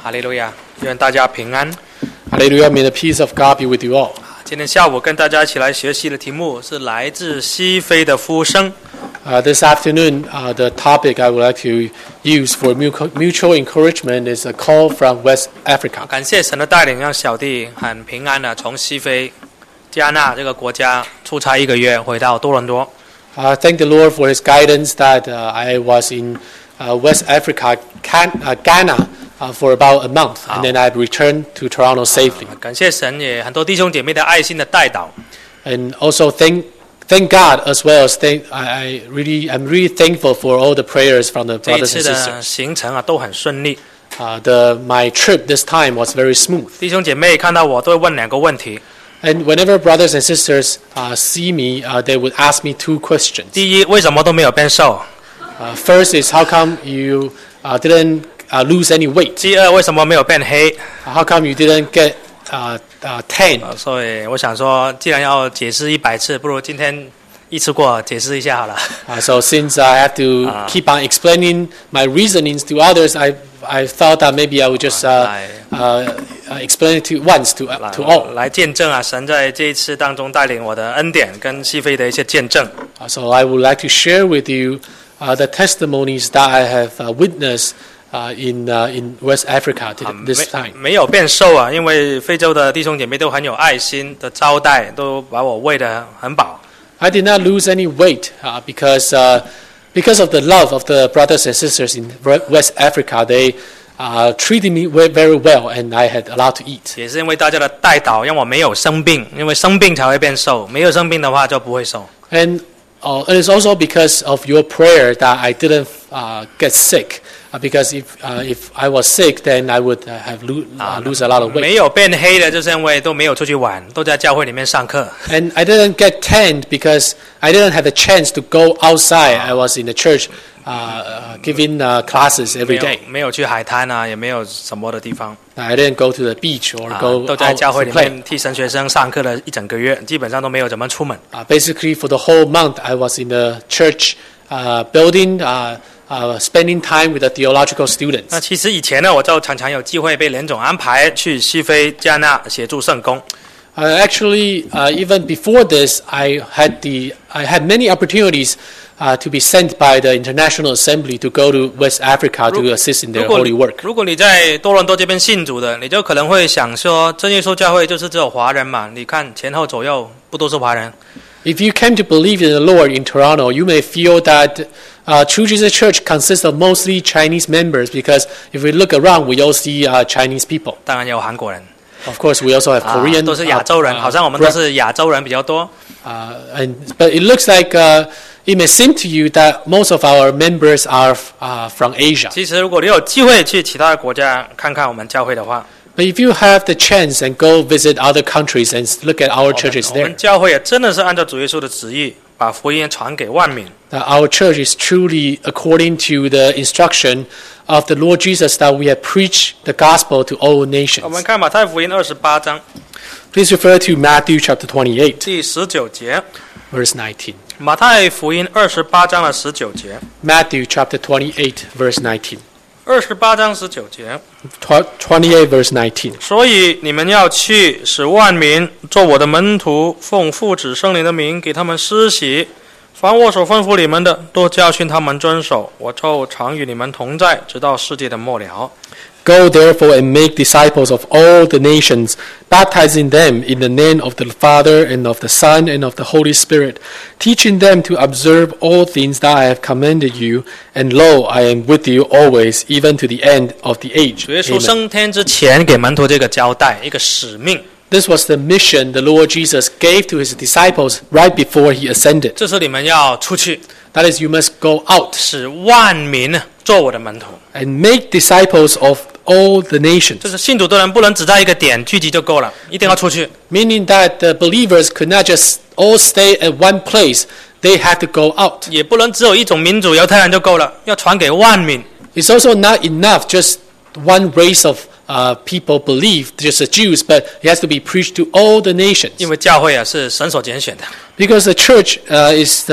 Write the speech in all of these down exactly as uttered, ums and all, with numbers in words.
哈利路亚，愿大家平安。 Hallelujah, may the peace of God be with you all. 今天下午跟大家一起来学习的题目是来自西非的呼声。 Uh, this afternoon, uh, the topic I would like to use for mutual encouragement is a call from West Africa. 感谢神的带领，让小弟很平安的从西非加纳这个国家出差一个月，回到多伦多。 Uh, thank the Lord for His guidance that uh, I was in uh, West Africa, Can, uh, Ghana, uh, for about a month, and then I returned to Toronto safely. 感谢神，也很多弟兄姐妹的爱心的带导。 And also thank thank God as well as thank I, I really I'm really thankful for all the prayers from the 这一 brothers 次 and 的 sisters. 行程啊都很顺利。 Uh, the my trip this time was very smooth. 弟兄姐妹看到我都会问两个问题。 And whenever brothers and sisters uh, see me, uh, they would ask me two questions. 第一，为什么都没有变瘦？ Uh, first is how come you uh, didn't uh, lose any weight? 第二，为什么没有变黑？ Uh, how come you didn't get uh, uh, tan? 呃所以我想说，既然要解释一百次，不如今天一次过解释一下好了。 Uh, so since I have to Ah. keep on explaining my reasonings to others, I I thought that maybe I would just uh, uh, uh, explain it to once to uh, 来 to all. 来见证啊，神在这一次当中带领我的恩典跟西非的一些见证。 Uh, so I would like to share with you uh, the testimonies that I have uh, witnessed uh, in uh, in West Africa to 啊 this 没 time. 没有变瘦啊，因为非洲的弟兄姐妹都很有爱心的招待，都把我喂得很饱。 I did not lose any weight uh, because uh, because of the love of the brothers and sisters in West Africa. They uh, treated me very well, and I had a lot to eat. 也是因为大家的带导，让我没有生病，因为生病才会变瘦，没有生病的话就不会瘦。 And uh, it is also because of your prayer that I didn't uh, get sick. Uh, because if uh, if I was sick, then I would uh, have lo- uh, lose a lot of 没 weight. 有变黑的，就是因为都没有出去玩，都在教会里面上课。 And I didn't get tanned because I didn't have a chance to go outside. I was in the church uh, uh, giving uh, classes 没 every 有 day. 没有去海滩啊，也没有什么的地方。 I didn't go to the beach or 啊 go 都在 out 教会 to 里 play. 面替神学生上课了一整个月，基本上都没有怎么出门。 Uh, basically, for the whole month, I was in the church uh, building, uh, uh, spending time with the theological 那 students. 其实以前呢，我就常常有机会被联总安排去西非加纳协助圣工。 Uh, actually, uh, even before this, I had the I had many opportunities uh, to be sent by the International Assembly to go to West Africa to assist in 如 their 果 holy work. 如果你在多伦多这边信主的，你就可能会想说，真耶稣教会就是只有华人嘛？你看前后左右不都是华人？ If you came to believe in the Lord in Toronto, you may feel that uh, True Jesus Church consists of mostly Chinese members because if we look around, we all see uh, Chinese people. 当然也有韩国人， Of course, we also have 啊 Korean. 都是 uh, 亚洲人， uh, 好像我们都是亚洲人比较多。 Uh, and but it looks like uh, it may seem to you that most of our members are uh, from Asia. 其实如果你有机会去其他的国家看看我们教会的话， But if you have the chance and go visit other countries and look at our 我 churches 们我 there, 们教会也真的是按照主耶稣的旨意，把福音传给万民。 that our church is truly according to the instruction of the Lord Jesus that we have preached the gospel to all 我 nations. 们看马太福音二十八章 Please refer to Matthew chapter twenty-eight, 第十九节， verse nineteen. 马太福音二十八章的十九节， Matthew chapter twenty-eight, verse nineteen. 二十八章十九节。 Tw- twenty-eight, verse nineteen. 所以你们要去，使万民做我的门徒，奉父子圣灵的名给他们施洗。凡我所吩咐你们的，都教训他们遵守。我就常与你们同在，直到世界的末了。 Go therefore and make disciples of all the nations, baptizing them in the name of the Father and of the Son and of the Holy Spirit, teaching them to observe all things that I have commanded you. And lo, I am with you always, even to the end of the age. 主耶稣 Amen. 升天之前，给门徒这个交代，一个使命， This was the mission the Lord Jesus gave to his disciples right before he ascended. 这是你们要出去， That is, you must go out 使万民做我的门徒。 and make disciples of all the 就 nations. 是信主的人不能只在一个点聚集就够了，一定要出去。 Meaning that the believers could not just all stay at one place. They had to go out. 也不能只有一种民族犹太人就够了，要传给万民。 It's also not enough just one race of uh, people believe, just the Jews, but it has to be preached to all the nations. 因为教会啊是神所拣选的， Because the church uh, is the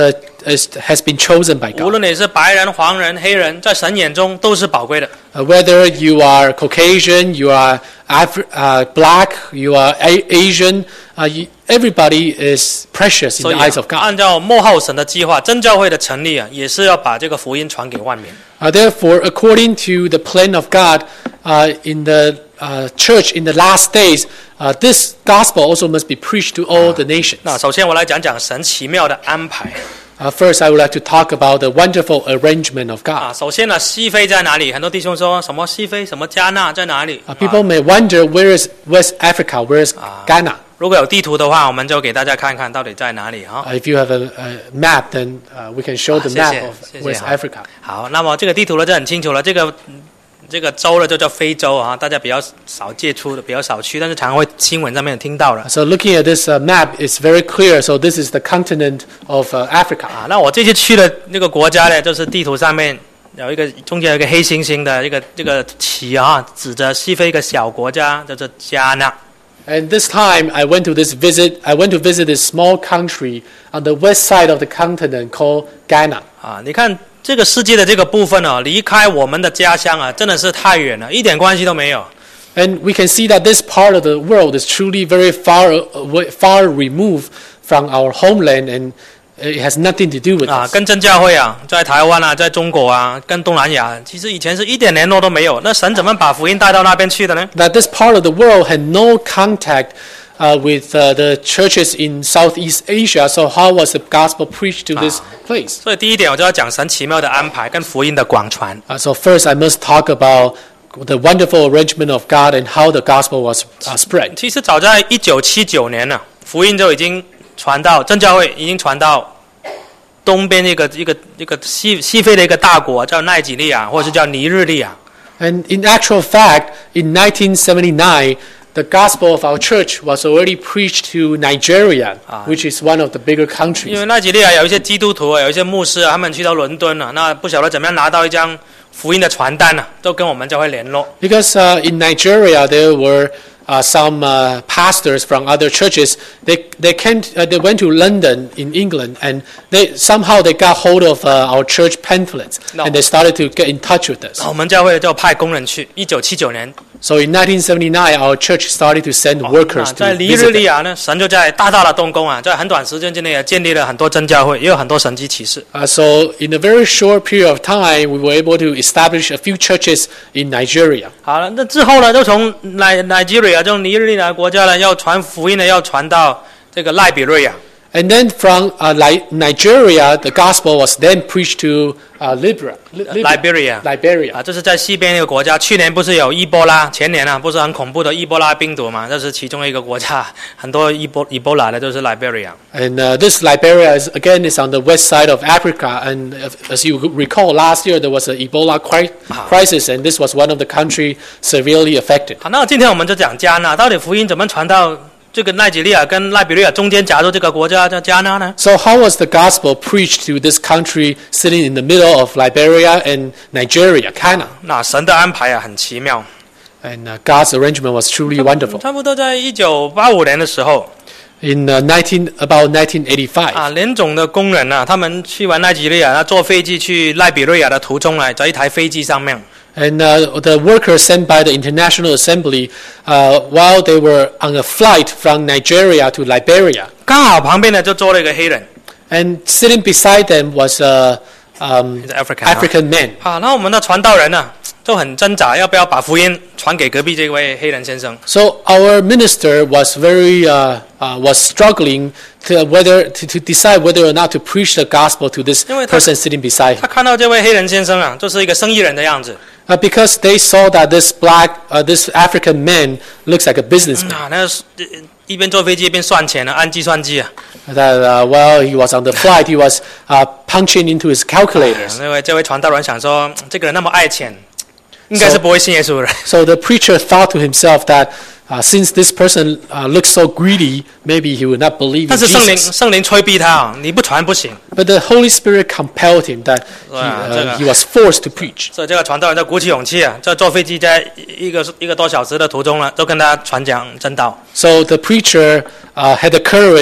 is, has been chosen by 无 God. 论你是白人、黄人、黑人，在神眼中都是宝贵的。 Uh, whether you are Caucasian, you are Afri- uh, black, you are A- Asian, uh, you, everyby is precious in 所 the 以、 eyes of 啊、 God. 按照末后神的计划，真教会的成立啊，也是要把这个福音传给万民。 Uh, therefore, according to the plan of God, uh, in the uh, church in the last days, uh, this gospel also must be preached to all the nations. 那首先我来讲讲神奇妙的安排 Uh, first, I would like to talk about the wonderful arrangement of God. 啊。首先呢，西非在哪里？很多弟兄说什么西非，什么加纳在哪里？ Uh, people may wonder where is West Africa, where is Ghana? 如果有地图的话，我们就给大家看看到底在哪里哈。 Uh, if you have a, a map, then uh, we can show the 谢谢， map of 谢谢， West 好。 Africa. 好，那么这个地图呢就很清楚了，这个这个州呢就叫非洲啊，大家比较少接触的，比较少去，但是常会新闻上面有听到了。 So looking at this uh, map, it's very clear. So this is the continent of uh, Africa. 啊，那我这次去的那个国家呢，就是地图上面有一个中间有一个黑猩猩的一个这个旗啊，指着西非一个小国家叫做加纳。 And this time, I went to this visit. I went to visit this small country on the west side of the continent called Ghana. 啊，你看这个世界的这个部分哦，离开我们的家乡啊，真的是太远了，一点关系都没有。 And we can see that this part of the world is truly very far, away, far removed from our homeland, and it has nothing to do with 啊， us. 跟真教会啊，在台湾啊，在中国啊，跟东南亚，其实以前是一点联络都没有。那神怎么把福音带到那边去的呢？ That this part of the world had no contact uh, with uh, the churches in Southeast Asia. So how was the gospel preached to this place? 所以第一点，我就要讲神奇妙的安排跟福音的广传。 Uh, so first, I must talk about the wonderful arrangement of God and how the gospel was uh, spread. 其实早在一九七九年呢，福音就已经传到真教会，已经传到东边一个一个一个西西非的一个大国，叫奈及利亚，或者是叫尼日利亚。 And in actual fact, in nineteen seventy-nine, the gospel of our church was already preached to Nigeria, which is one of the bigger 因 countries. 为奈及利亚有一些基督徒啊，有一些牧师啊，他们去到伦敦了、啊，那不晓得怎么样拿到一张福音的传单呢、啊，都跟我们教会联络。 Because uh, in Nigeria, there were uh, some uh, pastors from other churches. They they came. Uh, they went to London in England, and they somehow they got hold of uh, our church pamphlets, No. and they started to get in touch with us. 我们教会就派工人去。一九七九年， So in nineteen seventy-nine, our church started to send 那 workers 在 to 尼日 visit 利 them. 亚呢，神就在大大的动工啊，在很短时间之内也建立了很多真教会，也有很多神迹奇事。 Uh, so in a very short period of time, we were able to establish a few churches in Nigeria. 好了，那之后呢，就从奈奈及利亚，从尼日利亚国家呢，要传福音呢，要传到这个赖比瑞亚。 And then from uh, Li- Nigeria, the gospel was then preached to uh, Libya, Li- Libya, Liberia Liberia. 啊，这是在西边一个国家。去年不是有伊波拉，前年啊，不是很恐怖的伊波拉病毒嘛？这是其中一个国家，很多伊波伊波拉的都是 Liberia。 And uh, this Liberia is again is on the west side of Africa. And uh, as you recall, last year there was an Ebola cri- crisis, and this was one of the country severely affected. 好，那今天我们就讲加纳，到底福音怎么传到这个奈及利亚跟赖比瑞亚中间夹住这个国家叫加纳呢？ So how was the gospel preached to this country sitting in the middle of Liberia and Nigeria, Ghana? 那神的安排啊，很奇妙。 And uh, God's arrangement was truly wonderful. 差不多在一九八五年的时候 In uh, nineteen about nineteen eighty-five, 啊，联总的工人啊，他们去完奈及利亚，那坐飞机去赖比瑞亚的途中呢，在一台飞机上面。 and uh, the workers sent by the International Assembly, uh, while they were on a flight from Nigeria to Liberia, 刚好旁边呢就坐了一个黑人 and sitting beside them was a um, ，is African 啊。 African man. 好，那我们的传道人呢就很挣扎，要不要把福音传给隔壁这位黑人先生？ So our minister was very uh, uh, was struggling to whether to, to decide whether or not to preach the gospel to this 因为他- person sitting beside him. 他看到这位黑人先生啊，就是一个生意人的样子 Uh, because they saw that this black, uh, this African man looks like a businessman. 啊，那是呃一边坐飞机一边算钱啊，按计算机啊。 That uh, while he was on the flight, he was uh, punching into his calculators. 那位这位传道人想说，这个人那么爱钱，应该是不会信耶稣的。 So the preacher thought to himself that uh, since this person uh, looks so greedy, maybe he would not believe 但 in 是圣灵 Jesus. 圣灵催逼他啊，你不传不行。 But the Holy Spirit compelled him that he, Wow, uh, 这个- he was forced to preach. 所以这个传道人就鼓起勇气啊，在坐飞机在一个一个多小时的途中呢，就跟他传讲真道。 So the preacher uh, had the courage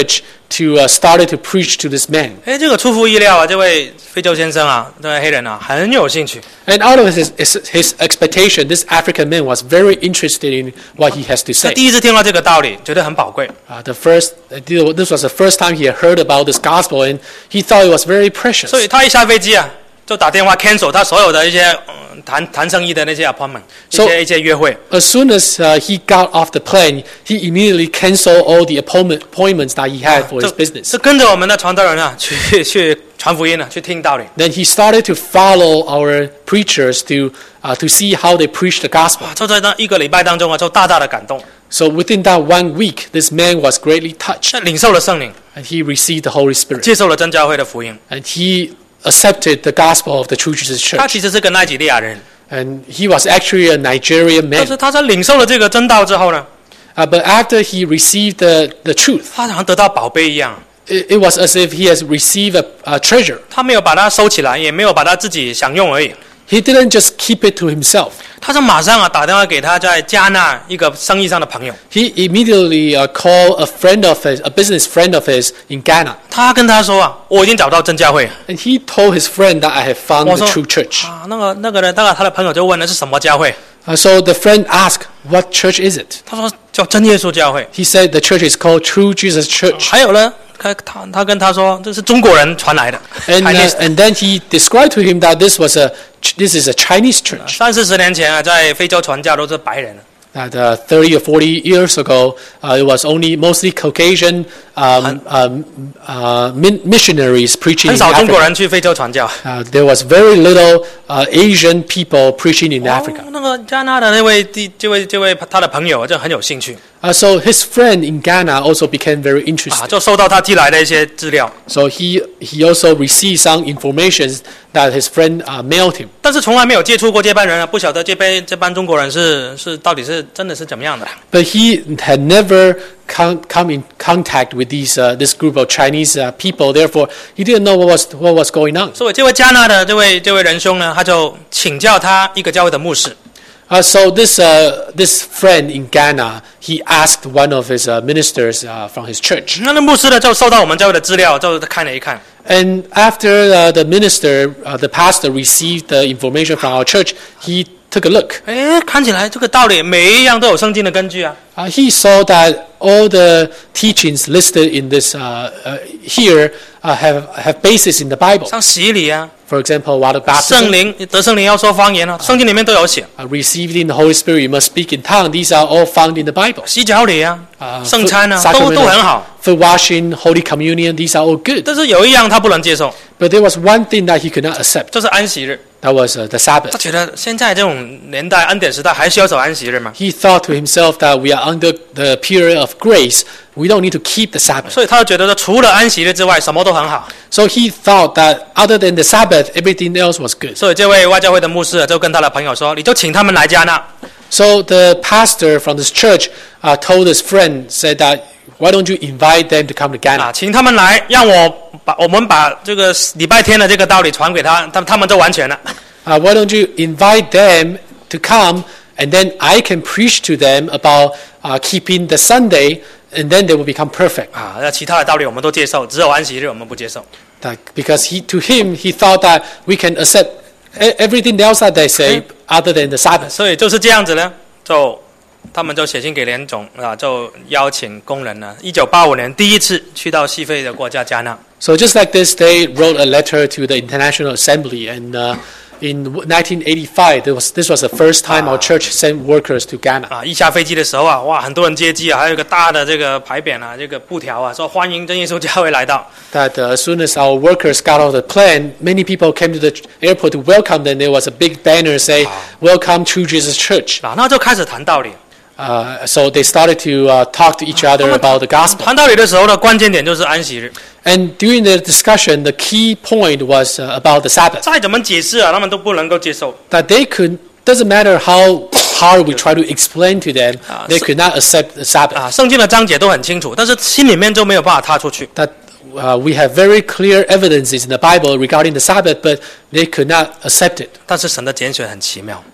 to uh, started to preach to this man. 哎，这个出乎意料啊！这位非洲先生啊，这位黑人啊，很有兴趣。 And out of his, his, his expectation, this African man was very interested in what he has to 他 say. 第一次听到这个道理，觉得很宝贵。 Uh, the first, uh, this was the first time he had heard about this gospel, and he thought it was very precious. 所以他一下飞机啊，就打电话 cancel 他所有的一些嗯谈谈生意的那些 appointment， 一 So- 些一些约会。 As soon as uh, he got off the plane, he immediately canceled all the appointment, appointments that he had for 就 his business. 就跟着我们的传道人啊，去去传福音啊，去听道理。 Then he started to follow our preachers to uh, to see how they preach the gospel. 就在那一个礼拜当中啊，就大大的感动， So within that one week, this man was greatly touched, 领受了圣灵， and he received the Holy Spirit, 接受了真教会的福音。 and he accepted the gospel of the True Jesus 他 Church. 其实是个奈及利亚人， And he was actually a Nigerian 但 man. 是他在领受了这个真道之后呢， Uh, but after he received the, the truth, 他好像得到宝贝一样， it, it was as if he has received a, a treasure. 他没有把它收起来，也没有把它自己享用而已。 He didn't just keep it to himself. 他就马上啊打电话给他在加纳一个生意上的朋友， He immediately uh, called a friend of his, a business friend of his in Ghana. 他跟他说啊，我已经找到真教会。 And he told his friend that I have found the Also- true church. 啊，那个那个人，大概他的朋友就问了是什么教会， Uh, so the friend asked, what church is it? 他说叫真耶稣教会。 He said the church is called True Jesus Church. 还有呢，他他他跟他说这是中国人传来的 And, uh, Chinese。 and then he described to him that this was a this is a Chinese church. 三四十年前啊，在非洲传教都是白人， That uh, thirty or forty years ago, uh, it was only mostly Caucasian um, um, uh, min- missionaries preaching 很 in 少中国 Africa. 人去非洲传教。 Uh, there was very little uh, Asian people preaching in 哦 Africa. 那个加纳的那位第这位这位他的朋友就很有兴趣 Uh, so his friend in Ghana also became very 啊， interested. 就收到他寄来的一些资料， So he he also received some information that his friend uh, mailed him. 但是从来没有接触过这班人啊，不晓得这边这班中国人是是到底是真的是怎么样的。 But he had never come, come in contact with these uh, this group of Chinese uh, people. Therefore, he didn't know what was what was going on. 所以这位加纳的这位这位仁兄呢，他就请教他一个教会的牧师， Uh, so this uh, this friend in Ghana, he asked one of his uh, ministers uh, from his church. 那那牧师呢就收到我们教会的资料，就看了一看， And after uh, the minister, uh, the pastor received the information from our church, he took a look. 哎，看起来这个道理每一样都有圣经的根据啊。 Uh, he saw that all the teachings listed in this uh, uh, here uh, have have basis in the Bible. 像洗礼啊， For example, water 圣 baptism, 灵得圣灵要说方言啊，圣经里面都有写。 uh, received in the Holy Spirit, you must speak in tongue. These are all found in the Bible. 洗脚礼啊， Uh, 圣餐啊， food- 都 sacrament 都 of 很好。 food washing, Holy Communion, these are all good. 但是有一样他不能接受， But there was one thing that he could not accept. 就是安息日。 That was uh, the 他 Sabbath. 觉得现在这种年代恩典时代还需要守安息日吗？ He thought to himself that we are under the period of grace. We don't need to keep the Sabbath. 所以他就觉得说，除了安息日之外，什么都很好。 So he thought that other than the Sabbath, everything else was good. 所以这位外教会的牧师啊就跟他的朋友说：“你就请他们来加纳。 So the pastor from this church uh, told his friend, said that, why don't you invite them to come to Ghana? 啊，请他们来，让我把我们把这个礼拜天的这个道理传给他，他他们就完全了。 Uh, why don't you invite them to come, and then I can preach to them about uh, keeping the Sunday, and then they will become perfect. 啊，那其他的道理我们都接受，只有安息日我们不接受。 That, because he, to him, he thought that we can accept e- everything else that they say other than the Sabbath. 所以就是这样子呢，就他们就写信给联总啊，就邀请工人呢，一九八五年第一次去到西非的国家加纳。 So just like this, they wrote a letter to the International Assembly, and uh, in nineteen eighty-five, there was, this was the first time our church sent workers to Ghana. 啊，一下飞机的时候啊，哇，很多人接机啊，还有一个大的这个牌匾啊，这个布条啊，说欢迎真耶稣教会来到。 That uh, as soon as our workers got off the plane, many people came to the airport to welcome them. There was a big banner saying, "Welcome to Jesus Church." 啊，那就开始谈道理。 Uh, so they started to uh, talk to each other about the gospel. 谈道理的时候的关键点就是安息日。 And during the discussion, the key point was uh, about the Sabbath. 再怎么解释啊，他们都不能够接受。 That they could, doesn't matter how hard we try to explain to them, Ah, they so- could not accept the Sabbath. 啊，圣经的章节都很清楚，但是心里面就没有办法踏出去。 That uh, we have very clear evidences in the Bible regarding the Sabbath, but they could not accept it. 但是神的拣选很奇妙，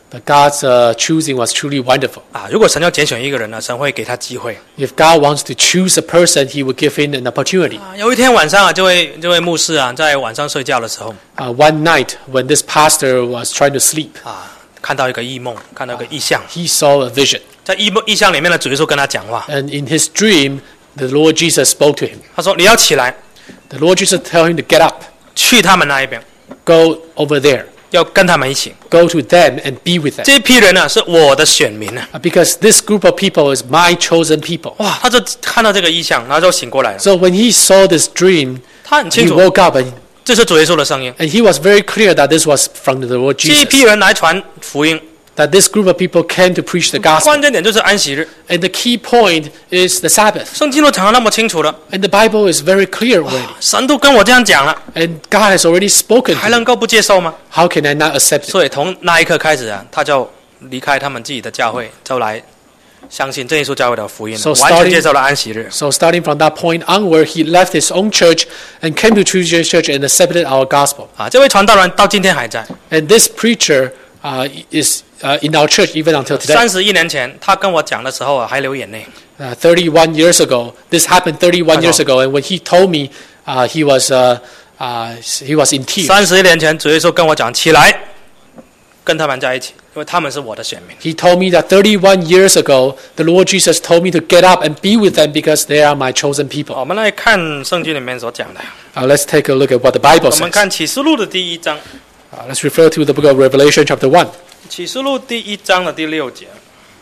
But God's uh, choosing was truly wonderful. 啊！如果神要拣选一个人呢，神会给他机会。 If God wants to choose a person, He will give him an opportunity. 啊，有一天晚上啊，这位这位牧师啊，在晚上睡觉的时候 Uh, one night, when this pastor was trying to sleep, 啊，看到一个异梦，看到一个异象， he saw a vision. 在异梦异象里面呢，主耶稣跟他讲话， And in his dream, the Lord Jesus spoke to him. 他说：“你要起来， The Lord Jesus told him to get up, 去他们那一边， go over there, 要跟他们一起。 go to them and be with them. 这一批人呢，是我的选民啊！ Uh, Because this group of people is my chosen people. 哇，他就看到这个异象，然后就醒过来了。 So when he saw this dream, 他很清 he 楚， woke up and, 这是主耶稣的声音。 and he was very clear that this was from the Lord 这一批 Jesus. 人来传福音， That this group of people came to preach the gospel. 关键点就是安息日。 And the key point is the Sabbath. 圣经都讲得那么清楚了， And the Bible is very clear already. 神都跟我这样讲了， And God has already spoken 还 to me. 能够不接受吗？ How can I not accept it? 所以从那一刻开始啊，他就离开他们自己的教会，就来相信真耶稣教会的福音， So 完全 starting- 接受了安息日。 So starting from that point onward, he left his own church and came to True Jesus Church and accepted our gospel. 啊，这位传道人到今天还在。 And this preacher uh, is uh, in our church even until today. 三十一年前，他跟我讲的时候啊，还流眼泪。 Uh, thirty-one years ago, this happened thirty-one years ago, and when he told me, uh, he was uh, uh, he was in tears. 三十一年前，主耶稣跟我讲，起来，跟他们在一起，因为他们是我的选民。 He told me that thirty-one years ago, the Lord Jesus told me to get up and be with them because they are my chosen 好 people. 我们来看圣经里面所讲的。 Uh, let's take a look at what the Bible 我们 says. 看启示录的第一章， Uh, let's refer to the book of Revelation, chapter one. 启示录第一章的第六节。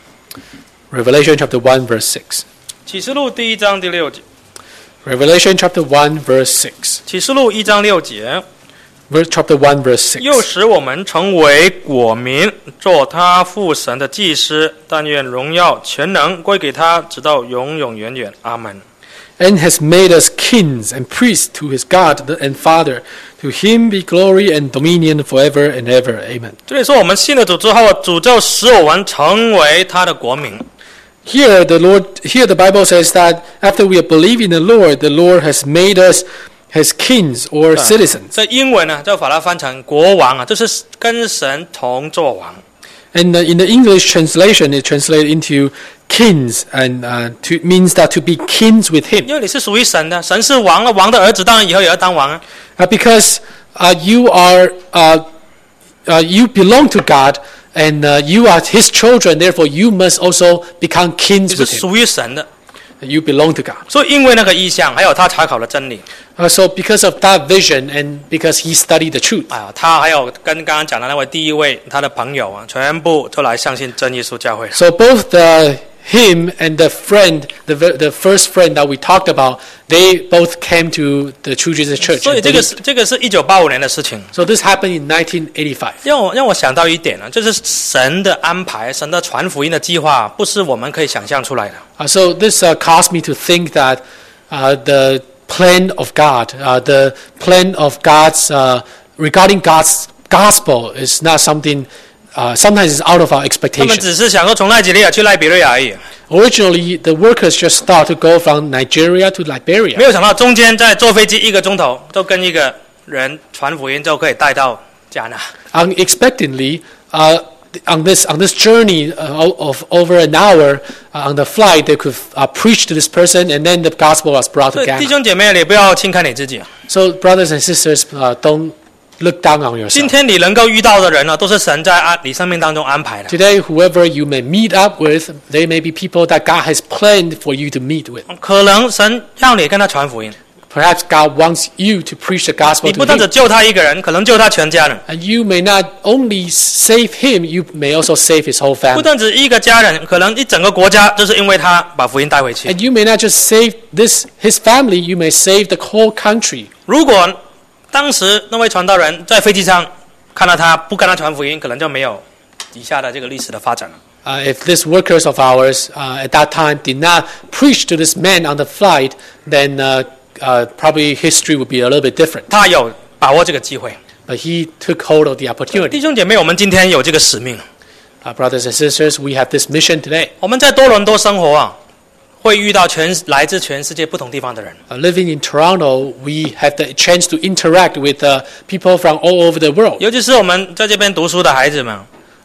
Revelation, chapter one, verse six. 启示录第一章第六节。 Revelation, chapter one, verse six. 启示录一章六节。 Verse, chapter one, verse 又 six. 使我们成为国民，做他父神的祭司。但愿荣耀全能归给他，直到永永远远。阿门。 And has made us kings and priests to his God and Father. To him be glory and dominion forever and ever. Amen. 这里说我们信了主之后，主就使我们成为他的国民。 Here the Lord, here the Bible says that after we have believed in the Lord, the Lord has made us as kings or citizens. 这英文呢，就把它翻成国王啊，就是跟神同作王。 And uh, in the English translation, it translated into kings, and uh, to, means that to be kings with him. 因为你是属于神的，神是王啊，王的儿子当然以后也要当王啊。 Uh, because uh, you are, uh, uh, you belong to God, and uh, you are his children, therefore you must also become 你 kings 是 with him. 属于神的， You belong to God. 所以因为那个意象，还有他查考的真理， Uh, so because of that vision and because he studied the truth, 啊，他还有跟刚刚讲的那位第一位他的朋友啊，全部都来相信真耶稣教会了。 so both the him and the friend, the ver- the first friend that we talked about, they both came to the True Jesus Church. 所以 and 这个 believed. 是这个是一九八五年的事情， So this happened in nineteen eighty-five. 让我让我想到一点啊，就是神的安排，神的传福音的计划，不是我们可以想象出来的。 Uh, so this uh, caused me to think that uh, the plan of God, uh, the plan of God's uh, regarding God's gospel is not something. Uh, sometimes it's out of our 他们 expectation. 只是想说从奈及利亚去赖比瑞亚而已， Originally, the workers just thought to go from Nigeria to 没 Liberia. 有想到中间再坐飞机一个钟头，就跟一个人传福音，就可以带到加纳。 Unexpectedly, uh, on this on this journey uh, of over an hour uh, on the flight, they could uh, preach to this person, and then the gospel was brought 所 to 以弟 Ghana. 兄姐妹，你不要轻看你自己。 So, brothers and sisters, uh, don't look down on 今 yourself. 天你能够遇到的人呢，都是神在安你生命当中安排的。 Today, whoever you may meet up with, they may be people that God has planned for you to meet with. 可能神让你跟他传福音， Perhaps God wants you to preach the gospel 你 to 不但只 him. 救他一个人，可能救他全家人； And you may not only save him, you may also save his whole 不 family. 但只一个家人，可能一整个国家，就是因为他把福音带回去。 And you may not just save this his family, you may save the whole country. 如果当时那位传道人在飞机上看到他不跟他传福音，可能就没有以下的这个历史的发展了。 Uh, if these workers of ours uh, at that time did not preach to this man on the flight, then uh, uh, probably history would be a little bit different. 他有把握这个机会。 But he took hold of the 弟 opportunity. 兄姐妹，我们今天有这个使命。 Uh, brothers and sisters, we have this mission today. 我们在多伦多生活啊，会遇到全来自全世界不同地方的人。 Uh, living in Toronto, we have the chance to interact with uh, people from all over the world. 尤其是我们在这边读书的孩子们，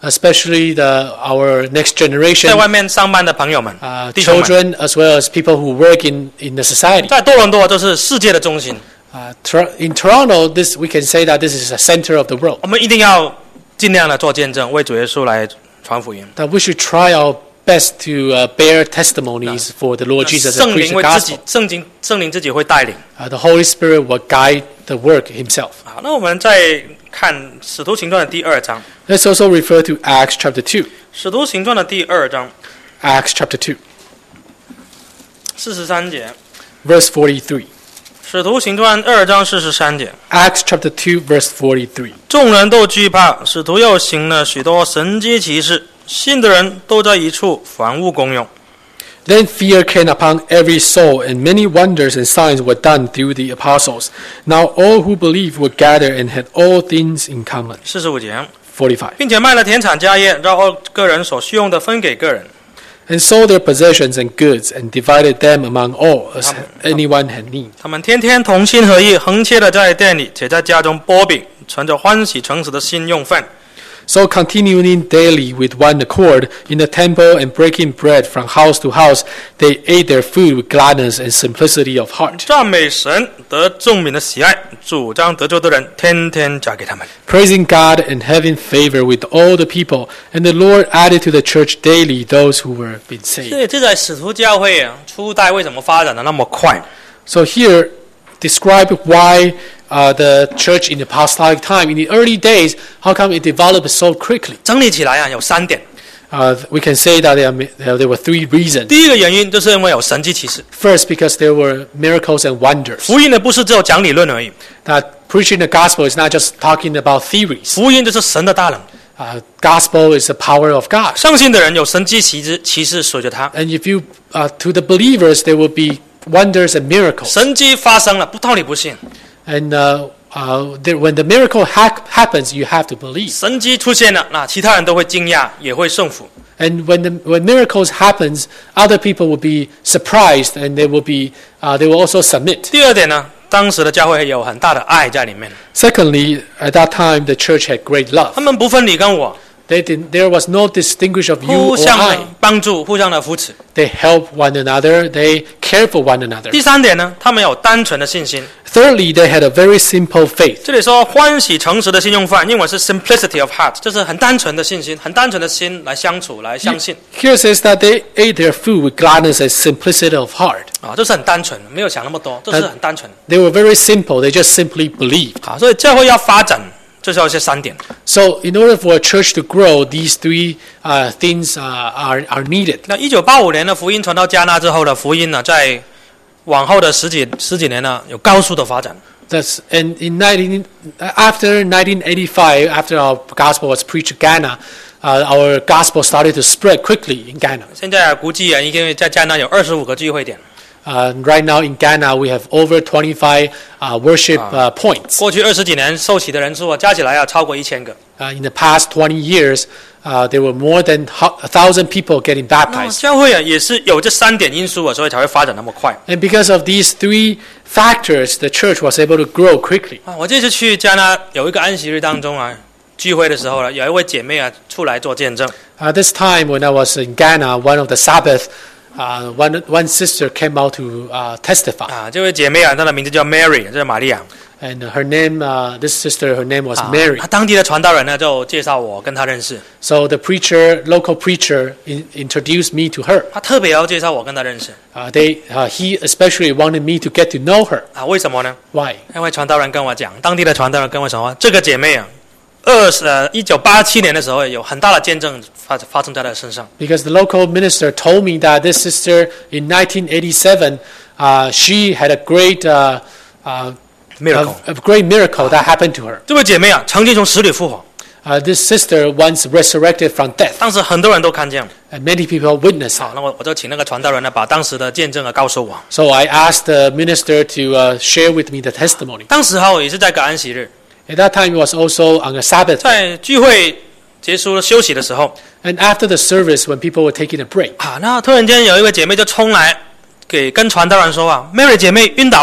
especially the our next 在 generation, 外面上班的朋友们， uh, 弟兄们， children, as well as people who work in, in the society. 在多伦多这是世界的中心， Uh, Tor- in Toronto, this we can say that this is a center of the world. 我们一定要尽量的做见证，为主耶稣来传福音。 That we should try our best to uh, bear testimonies for the Lord Jesus and 圣 preach 灵 the 会自己 gospel. 圣经圣灵自己会带领。 Uh, the Holy Spirit will guide the work Himself. 好，那我们再看《使徒行传》的第二章， Let's also refer to Acts chapter two. 《使徒行传》的第二章 Acts chapter two, 四十三节， verse forty-three. 《使徒行传》二章四十三节， Acts chapter two, verse forty-three. 众人都惧怕，使徒又行了许多神迹奇事，信的人都在一处，房屋公用。 Then fear came upon every soul, and many wonders and signs were done through the apostles. Now all who believed were gathered and had all things in common. 四十五节， forty-five. 并且卖了田产家业，让个人所需用的分给个人。 And sold their possessions and goods, and divided them among all, as anyone had need. 他们天天同心合意，恒切的在店里，且在家中剥饼，存着欢喜诚实的心用饭。 So continuing daily with one accord in the temple and breaking bread from house to house, they ate their food with gladness and simplicity of heart, 赞美神，得众民的喜爱，主将得救的人天天加给他们。 praising God and having favor with all the people. And the Lord added to the church daily those who were being 所 saved. 以这在使徒教会啊，初代为什么发展的那么快？ So here, describe why uh, the church in the apostolic time, in the early days, how come it developed so quickly? 整理起来啊，有三点。 Uh, we can say that there, are, there were three reasons. 第一个原因就是因为有神迹奇事。 First, because there were miracles and wonders. 福音呢不是只有讲理论而已， That preaching the gospel is not just talking about theories. 福音就是神的大能。 Uh, gospel is the power of God. 相信的人有神迹奇事奇事随着他， And if you, uh, to the believers, there will be wonders and miracles. 神迹发生了，不道理不信。 And uh, uh, there, when the miracle ha- happens, you have to believe. 神迹出现了，那其他人都会惊讶，也会顺服。 And when the, when miracles happens, other people will be surprised, and they will be uh, they will also submit. 第二点呢，当时的教会有很大的爱在里面， Secondly, at that time, the church had great 他 love. 们不分你跟我， They didn't, there was no distinguish of you 互 or 相 I. 的帮助，互相的扶持。 They help one another. They care for one another. 第三点呢，他们有单纯的信心。 Thirdly, they had a very simple faith. 这里说欢喜诚实的信用饭，英文是 simplicity of heart，就是很单纯的信心，很单纯的心来相处，来相信 Here says that they ate their food with gladness and simplicity of heart. 啊，这是很单纯，没有想那么多，这是很单纯。 They were very simple. They just simply believed. 好，所以教会要发展，就是要这三点。 So, in order for a church to grow, these three uh, things uh, are are needed. 那一九八五年的福音传到加纳之后的福音呢，在往后的十几十几年呢，有高速的发展。 That's and in nineteen after nineteen eighty-five, after our gospel was preached in Ghana, uh, our gospel started to spread quickly in Ghana. 现在啊，估计啊，因为在加纳有二十五个聚会点。 Uh, right now in Ghana, we have over twenty-five uh, worship uh, points. 过去二十几年受洗的人数啊，加起来啊，超过一千个。 Uh, in the past twenty years, uh, there were more than a thousand people getting 那 baptized. 教会啊，也是有这三点因素啊，所以才会发展那么快 And because of these three factors, the church was able to grow quickly. 啊。我这次去加纳有一个安息日当中啊，聚会的时候呢，有一位姐妹啊出来做见证。 Uh, this time when I was in Ghana, one of the Sabbath, uh, one, one sister came out to uh, testify. 啊，这位姐妹啊，她的名字叫 Mary， 这是玛利亚。 And her name, uh, this sister, her name was 啊 Mary. 她当地的传道人呢，就介绍我跟她认识。 So the preacher, local preacher, in, introduced me to her. 他特别要介绍我跟她认识 Uh, they, uh, he especially wanted me to get to know her. 啊？为什么呢？ Why? 因为传道人跟我讲，当地的传道人跟我说，这个姐妹啊，二十呃一九八七年的时候有很大的见证发发生在她的身上。 Because the local minister told me that this sister in nineteen eighty-seven, uh, she had a great, uh, uh, miracle a, a great miracle that happened to her. 这位姐妹啊，曾经从死里复活， Uh, this sister once resurrected from death, 当时很多人都看见了。 and many people witnessed 好， it. 那我我就请那个传道人呢，把当时的见证啊告诉我。 So I asked the minister to uh, share with me the testimony. 当时哈，我也是在个安息日， At that time, it was also on a Sabbath. 在聚会结束休息的时候， And after the service, when people were taking a break, 啊，那突然间有一位姐妹就冲来，给跟传道人说啊，Mary 姐妹晕倒了。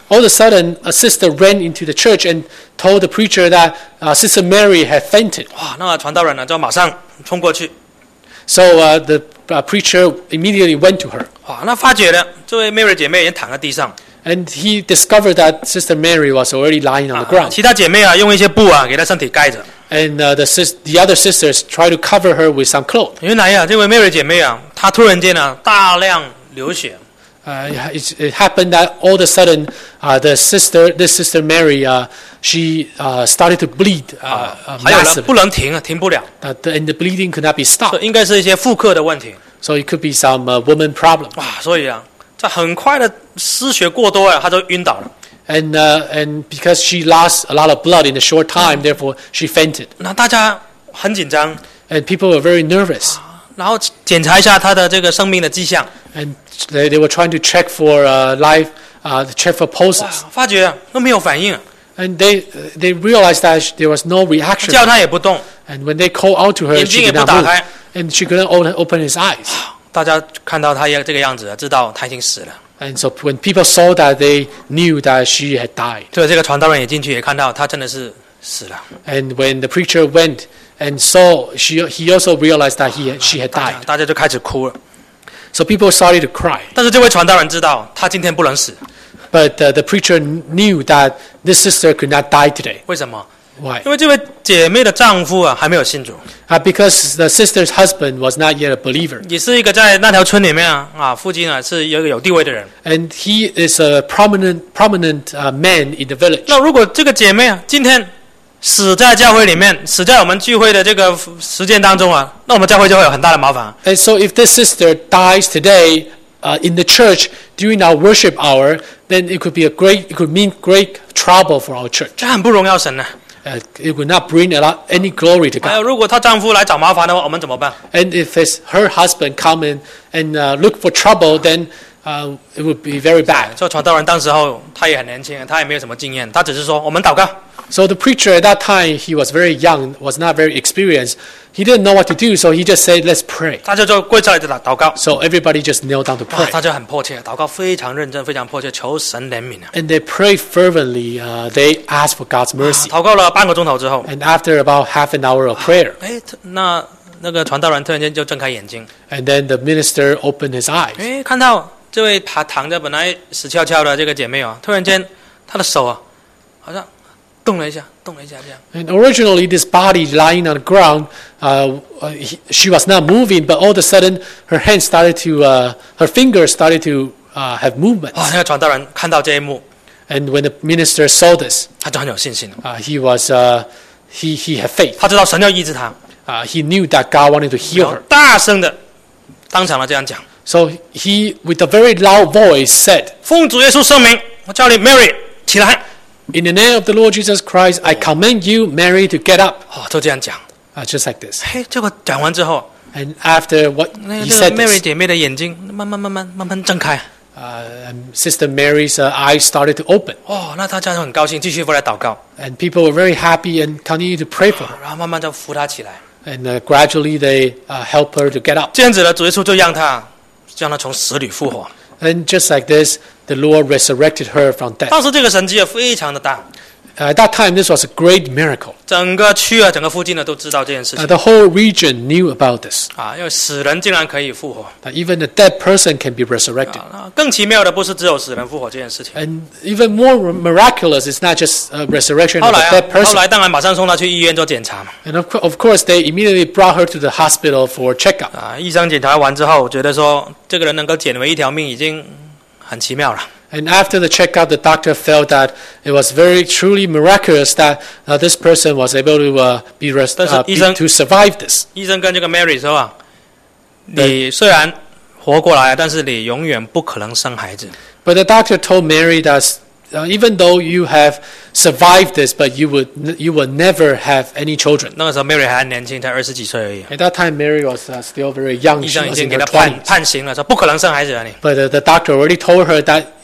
all of a sudden, a sister ran into the church and told the preacher that uh, Sister Mary had fainted. 哇，那传道人呢就马上冲过去， So uh, the uh, preacher immediately went to her. 哇，那发觉了这位 Mary 姐妹已经躺在地上， And he discovered that Sister Mary was already lying on the 啊 ground. 其他姐妹啊用一些布啊给她身体盖着。 And uh, the, sis- the other sisters tried to cover her with some cloth. 原来啊，这位 Mary 姐妹啊，她突然间啊大量流血， Uh, it, it happened that all of a sudden, uh, the sister, this Sister Mary, uh, she uh, started to bleed uh, uh, 还有呢 massively. 不能停啊，停不了， Uh, the, and the bleeding could not be 这 stopped. 应该是一些妇科的问题。 So it could be some uh, woman problem. 哇，所以啊，在很快的失血过多啊，她就晕倒了。 And, uh, and because she lost a lot of blood in a short time, therefore she fainted. 那大家很紧张， And people were very nervous. 然后检查一下她的这个生命的迹象， And they, they were trying to check for uh, life, uh, check for 哇 pulses. 发觉啊都没有反应啊， And they, they realized that there was no reaction. 叫她也不动， And when they called out to her, 眼睛 she 也 did 不 not 打 move. 开。 And she couldn't open open his eyes. 大家看到她也这个样子，知道她已经死了。 And so when people saw that, they knew that she had died. 所以这个传道人也进去也看到她真的是死了。 And when the preacher went and saw, she, he also realized that he, had- she had 大家 died. 大家就开始哭了。 So people started to cry. 但是这位传道人知道，他今天不能死， But uh, the preacher knew that this sister could not die today. 为什么？ Why? 因为这位姐妹的丈夫啊还没有信主， Uh, because the sister's husband was not yet a believer. 也是一个在那条村里面啊啊附近啊是有一个有地位的人。 And he is a prominent, prominent uh, man in the village. 那如果这个姐妹啊今天死在教会里面，死在我们聚会的这个时间当中啊，那我们教会就会有很大的麻烦。 And so if this sister dies today uh, in the church during our worship hour, then it could be a great, it could mean great trouble for our church. 这很不荣耀神呢、 Uh, it would not bring a lot, any glory to 还有， God. 如果她丈夫来找麻烦的话，我们怎么办？ And if it's her husband come in and uh, look for trouble, then uh, it would be very bad. 这传道人当时候他也很年轻，他也没有什么经验，他只是说我们祷告。 So the preacher at that time, he was very young, was not very experienced. He didn't know what to do, so he just said, let's pray. 他就就跪下来就祷祷告。 So everybody just knelt down to 哇， pray. 他就很迫切，祷告非常认真，非常迫切，求神怜悯啊！ And they prayed fervently. Uh, they asked for God's mercy. 祷告了半个钟头之后， And after about half an hour of prayer, 哎，那那个传道人突然间就睁开眼睛， and then the minister opened his eyes. 哎，看到这位爬躺着本来死翘翘的这个姐妹啊，突然间她的手啊，好像动了一下，动了一下这样。 And originally, this body lying on the ground, uh, uh, he, she was not moving, but all of a sudden, her hands started to, uh, her fingers started to uh, have movement. 哇，那个传道人看到这一幕， And when the minister saw this, 他就很有信心了， uh, he was, uh, he, he had faith. 他知道神要医治他， Uh, he knew that God wanted to 然 heal 后 her. 大声的当场的这样讲： So he, with a very loud voice, said, 奉主耶稣圣名，我叫你 Mary 起来。 "In the name of the Lord Jesus Christ, I command you, Mary, to get up." 哦，就这样讲。 Uh, just like this. 嘿，结果讲完之后， And after what 那 he 个这个 said Mary this, 姐妹的眼睛慢慢慢慢慢慢睁开。 uh, and Sister Mary's uh, eyes started to open. 哦，那大家就很高兴，继续过来祷告， And people were very happy and continued to pray for her. 然后慢慢就扶她起来。 And uh, gradually they uh, helped her to get up. 这样子呢，主耶稣就让她让她从死里复活。 And just like this, the Lord resurrected her from death. 当时这个神迹也非常的大， Uh, at that time, this was a great miracle. 整个区啊，整个附近呢都知道这件事 Uh, 情 the whole region knew about this. 啊，因为死人竟然可以复活 That even a dead person can be resurrected. 啊。那更奇妙的不是只有死人复活这件事情， And even more miraculous, it's not just a resurrection 后 of 来 a 啊 dead， 后 person. 来当然马上送她去医院做检查嘛。 And of, co- of course, they immediately brought her to the hospital for checkup. 啊，医生检查完之后，觉得说这个人能够捡回一条命已经很奇妙了。 And after the checkup, the doctor felt that it was very truly miraculous that uh, this person was able to uh, be, rest, 但是 uh, 医 be 生- to survive this. 医生跟这个 Mary 说啊，你虽然活过来，但是你永远不可能生孩子。 But the doctor told Mary that uh, even though you have survived this, but you would n- you will never have any children. 那个时候 Mary 还很年轻，才二十几岁而已。 At that time, Mary was uh, still very young. 医 She 生已 was 经 in 给 her 她判 twenties. 判刑了，说不可能生孩子啊你。 But uh, the doctor already told her that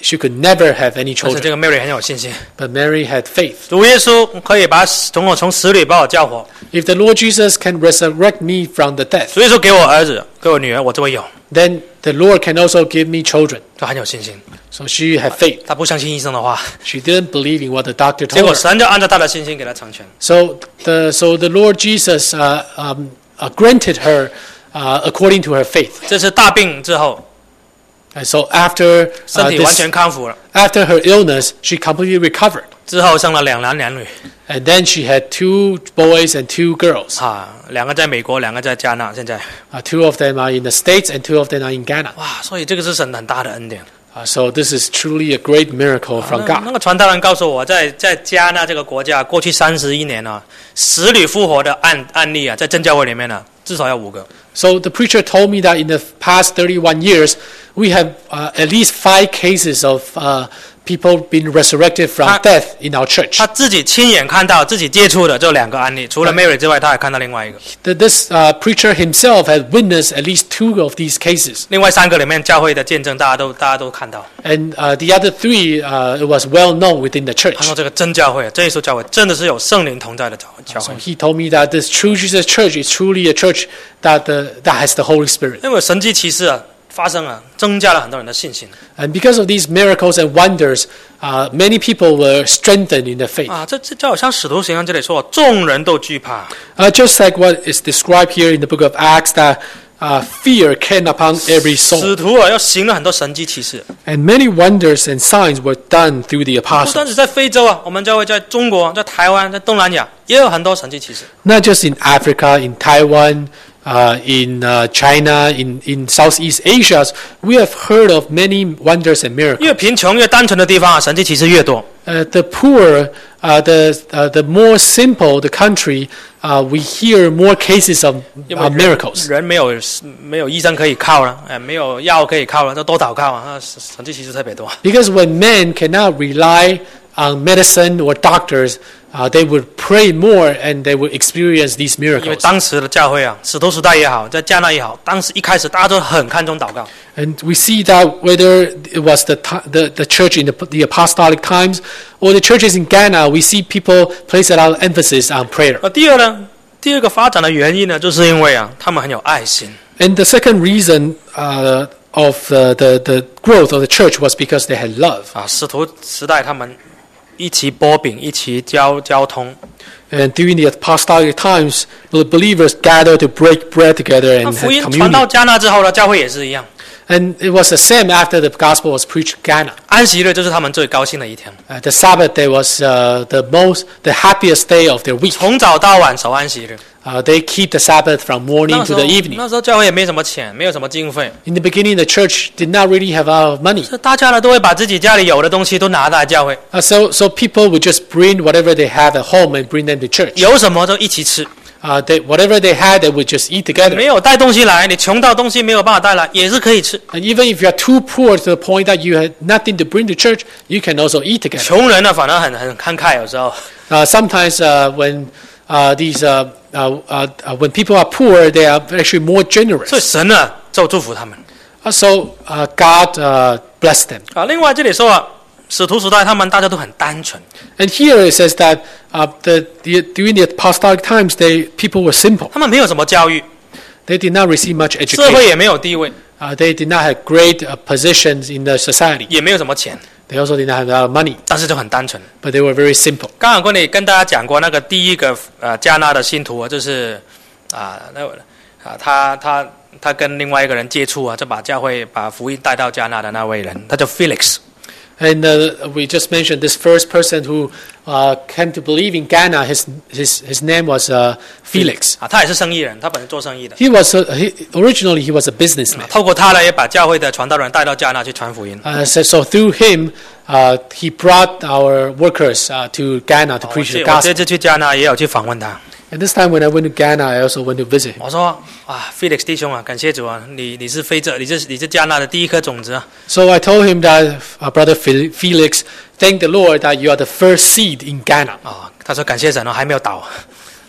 she could never have any 但是这 children. 个 Mary 很有信心， But Mary had faith. 主耶稣可以把从我从死里把我叫活， If the Lord Jesus can resurrect me from the death, 主耶稣给我儿子，给我女儿，我就会有， then the Lord can also give me children. 他很有信心， So she had faith. 他不相信医生的话， She didn't believe in what the doctor 结 told 果 her. 神就按照他的信心给他成全。 So the so the Lord Jesus uh, um, uh, granted her uh, according to her faith. 这次大病之后， And so after 身 uh, 体完 this, 全康复了， after her illness, she completely recovered. 之后生了两男两女， And then she had two boys and two girls. 啊，两个在美国，两个在加纳，现在， Uh, two of them are in the States and two of them are in Ghana. 哇，所以这个是神很大的恩典。 Uh, so this is truly a great miracle 那 from 那 God. 个传道人告诉我，在在加纳这个国家，过去三十一年啊，死里复活的案案例啊，在真教会里面呢、啊，至少要五个。 So the preacher told me that in the past thirty-one years, we have uh, at least five cases of uh, people being resurrected from Ah. death in our church. 他自己亲眼看到、自己接触的就两个案例，除了 Mary 之外，他还看到另外一个。 That this uh, preacher himself had witnessed at least two of these cases. 另外三个里面，教会的见证大家都大家都看到。 And uh, the other three, uh, it was well known within the 他 church. 说这个真教会，这一所教会真的是有圣灵同在的教教 So 会， he told me that this True Jesus Church is truly a church that, uh, that has the Holy Spirit. 因为神迹奇事啊发生啊，增加了很多人的信心 And because of these miracles and wonders, uh, many people were strengthened in their faith. 啊。这这就好像使徒行传这里说，众人都惧怕。 Uh, just like what is described here in the book of Acts, that uh, fear came upon every 使 soul. 徒啊，要行了很多神迹奇事， And many wonders and signs were done through the 不单 apostles. 只在非洲啊，我们教会在中国、在台湾、在东南亚也有很多神迹奇事。 Not just in Africa, in Taiwan, uh, in uh, China, in, in Southeast Asia, we have heard of many wonders and miracles. 越贫穷越单纯的地方啊，神迹奇事越多。 Uh, the poor, uh, the, uh, the more simple the country, uh, we hear more cases of 因为 uh, 人 miracles. 人没有没有医生可以靠了，哎，没有药可以靠了，都多祷告啊，那神迹奇事特别多。 Because when men cannot rely on medicine or doctors, uh, they would pray more and they would experience these 因为 miracles. 当时的教会啊，使徒时代也好，在加纳也好，当时一开始大家都很看重祷告。 And we see that whether it was the, ti- the, the church in the, the apostolic times or the churches in Ghana, we see people place a lot of emphasis on prayer. 呃，第二呢，第二个发展的原因呢，就是因为啊，他们很有爱心。 And the second reason uh, of the, the, the growth of the church was because they had love. 啊，使徒时代他们一起擘饼，一起交交通。 And during the apostolic times, the believers gathered to break bread together 那 and 福 had 音传到 communion. 加纳之后呢，教会也是一样。 And it was the same after the gospel was preached in Ghana. 安息日就是他们最高兴的一天， Uh, the Sabbath day was uh, the most, the happiest day of their week. 从早到晚守安息日。 Uh, they keep the Sabbath from 那 morning 时 to 候 the evening. 那时候教会也没什么钱，没有什么经费， In the beginning, the church did not really have a lot of money. 所以大家呢都会把自己家里有的东西都拿来教会， Uh, so, so people would just bring whatever they have at home and bring them to church. 有什么就一起吃。 Uh, they, whatever they had, they would just eat together. 没有带东西来，你穷到东西没有办法带来，也是可以吃。 And even if you are too poor to the point that you had nothing to bring to church, you can also eat together. 穷人呢反而很很慷慨，有时候 Uh, sometimes uh, when uh, these uh, uh, uh, uh, when people are poor, they are actually more 所以 generous. 神呢就祝福他们 Uh, so uh, God uh, blessed them. 啊。另外这里说啊，使徒时代他们大家都很单纯， And here it says that uh, the, the, during the apostolic times, they people were simple. 他们没有什么教育， They did not receive much 社会 education. 也没有地位， Uh, they did not have great uh, positions in the society. 也没有什么钱， They also did not have a lot of money, 但是就很单纯。 but they were very simple. 刚刚跟你跟大家讲过那个第一个呃加纳的信徒啊，就是啊那啊他他他跟另外一个人接触啊，就把教会把福音带到加纳的那位人，他叫 Felix。 And uh, we just mentioned this first person who uh, came to believe in Ghana. His his his name was uh, Felix. 啊，他也是生意人，他本身做生意的。 He was a, he, originally he was a businessman. 透过他呢，也把教会的传道人带到加纳去传福音。 Uh, so, so through him, uh, he brought our workers uh, to Ghana to 我 preach 这 the 我这 gospel. 次去加纳也有去访问他。 And this time when I went to Ghana, I also went to visit him. 我说啊，Felix 弟兄啊，感谢主啊，你你是非洲，你是你是加纳的第一颗种子啊。 So I told him that, uh, Brother Fel- Felix, thank the Lord that you are the first seed in Ghana. 啊，他说感谢神哦，还没有倒。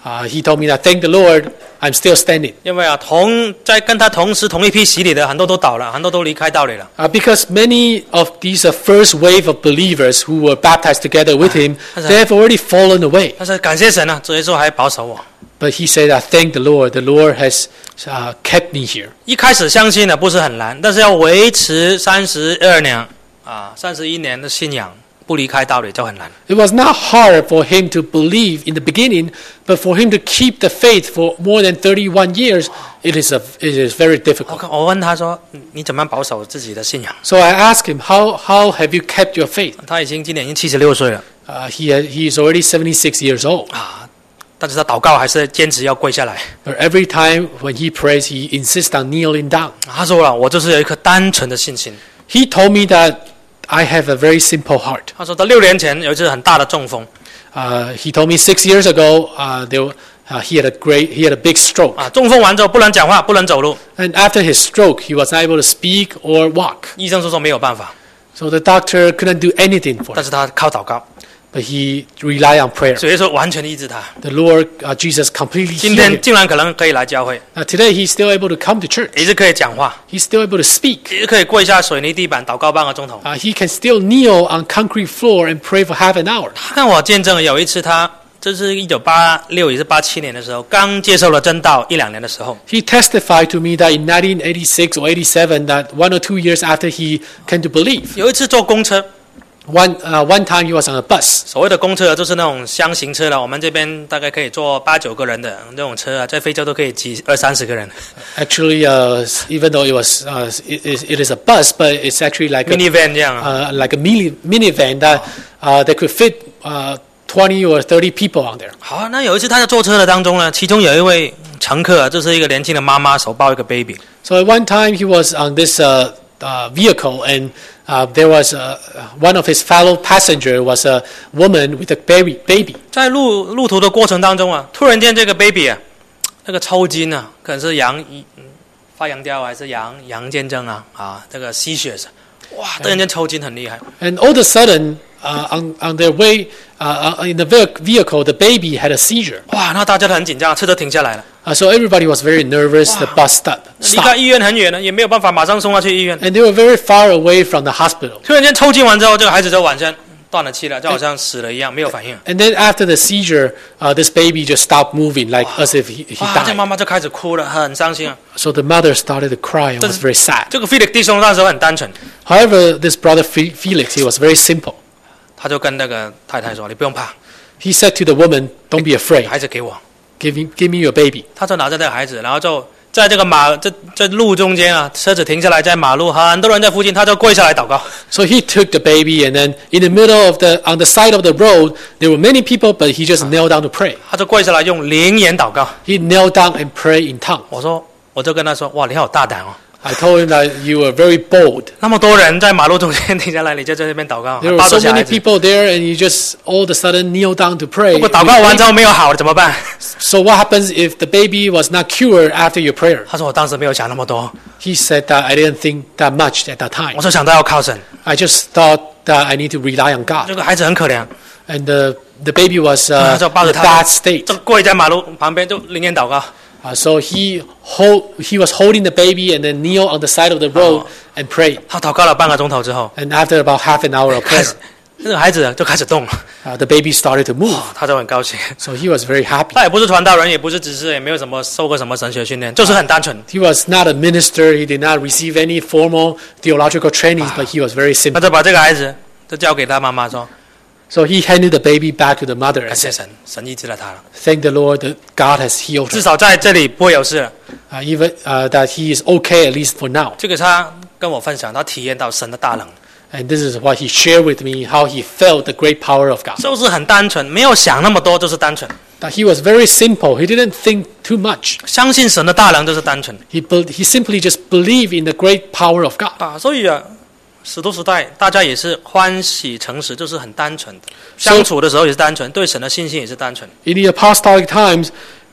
Uh, he told me that, thank the Lord, I'm still standing. 因为啊，同在跟他同时同一批洗礼的很多都倒了，很多都离开道理了。 Uh, because many of these uh, first wave of believers who were baptized together with him, they have already fallen away. 但是感谢神啊，主耶稣还保守我。 But he said, I thank the Lord. The Lord has uh, kept me here. 一开始相信呢不是很难，但是要维持三十二年啊，三十一年的信仰，不离开道理就很难。 It was not hard for him to believe in the beginning, but for him to keep the faith for more than thirty-one years, it is a, it is very 我 difficult. 我问他说：“你怎么样保守自己的信仰 So I asked him, how, how have you kept your faith?？” 他已经今年已经七十六岁了 Uh, he, had, he is already seventy-six years old. 啊，但是他祷告还是坚持要跪下来。 But every time when he prays, he insists on kneeling down. 他说了：“我就是有一颗单纯的信心。 He told me that I have a very simple heart. ” 他说到六年前有一次很大的中风 Uh, he told me six years ago uh, there, uh, he had a great, he had a big stroke. 啊，中风完之后不能讲话，不能走路， And after his stroke, he was not able to speak or walk. 医生说说没有办法， So the doctor couldn't do anything for 但 him. 是他靠祷告， But he relied on prayer. 所以说完全医治他。 The Lord uh, Jesus completely 今 healed 天 him. 竟然可能可以来教会， Now today he's still able to come to church. 也是可以讲话， He's still able to speak. 也是可以跪下水泥地板祷告半个钟头。 Uh, he can still kneel on concrete floor and pray for half an hour. 他跟我见证有一次他，这是一九八六也是八七年的时候，刚接受了真道一两年的时候， He testified to me that in nineteen eighty-six or eighty-seven, that one or two years after he came to believe, 有一次坐公车， one uh, one time he was on a bus. 所谓的公车就是那种箱型车了，我们这边大概可以坐八九个人的那种车啊，在非洲都可以挤二三十个人 Actually, uh, even though it was uh, it, is- it is a bus, but it's actually like a, ，minivan 这样啊。 uh, like a mini minivan that uh, that could fit uh, twenty or thirty people on there. 好啊，那有一次他在坐车的当中呢，其中有一位乘客啊，就是一个年轻的妈妈，手抱一个 baby， So at one time he was on this uh, uh, vehicle, and uh, there was uh, one of his fellow passenger was a woman with a baby. Baby. 在路路途的过程当中啊，突然间这个 baby 啊，那个抽筋啊，可能是羊嗯发羊吊还是羊羊见证啊啊，这个吸血是，哇，突然间抽筋很厉害。 And all of a sudden, uh, on, on their way uh, uh, in the ve- vehicle, the baby had a seizure. 哇，那大家都很紧张，车都停下来了。 Uh, so everybody was very nervous. The bus stopped. 离开 stopped. 医院很远了，也没有办法马上送他去医院。 And they were very far away from the hospital. 突然间抽筋完之后，这个孩子就晚上断了气了，就好像死了一样，没有反应。 And then after the seizure, uh, this baby just stopped moving, like as if he, he 哇，这 died. 妈妈就开始哭了，很伤心啊。 So the mother started to cry and was very sad. 这个菲利弟兄那时候很单纯， However, this brother Fe- Felix, he was very simple. 他就跟那个太太说：“你不用怕， He said to the woman, "Don't be afraid. 孩子给我。” Give me, give me your baby." 他就拿着这个孩子，然后就在这个马这这路中间啊，车子停下来，在马路很多人在附近，他就跪下来祷告。 So he took the baby, and then in the middle of the, on the side of the road, there were many people, but he just knelt down to pray. 他就跪下来用灵言祷告。 He knelt down and prayed in tongues. 我说，我就跟他说：“哇，你好大胆哦！ I told him that you were very bold. 那么多人在马路中间停下来，你就在那边祷告， There 抱 were 着 so 小孩 many 子。 people there, and you just all of a sudden kneel down to pray. 如果祷告完之后没有好，怎么办？ So what happens if the baby was not cured after your prayer?" 他说：“我当时没有想那么多， He said that I didn't think that much at that time. 我就想到要靠神。 I just thought that I need to rely on God. 这个孩子很可怜， And the, the baby was uh, 就抱 in 着 a 他 bad state. 就跪在马路旁边，就灵言祷告。 Uh, so he hold, he was holding the baby and then kneel on the side of the road and pray. 他祷告了半个钟头之后， And after about half an hour of 开 prayer, 始这个孩子就开始动了， uh, the baby started to move. 他就很高兴。 So he was very happy. 他也不是传道人，也不是执事，也没有什么受过什么神学训练，就是很单纯。 He was not a minister. He did not receive any formal theological trainings, but he was very 他 simple. 就把这个孩子就交给他妈妈说 So he handed the baby back to the mother：“ 感 and 谢 said, 神，神医治了他了， "Thank the Lord that God has healed 至 her. 少在这里不会有事了。 Uh, even uh, that he is okay at least for now." ” 这个他跟我分享，他体验到神的大能， And this is what he shared with me, how he felt the great power of God. 就是很单纯，没有想那么多，就是单纯。 That he was very simple. He didn't think too much. 相信神的大能就是单纯 He, be- he simply just believed in the great power of God. 啊。所以啊，使徒时代大家也是欢喜诚实，就是很单纯的。相处的时候也是单纯，对神的信心也是单纯。 In the apostolic times,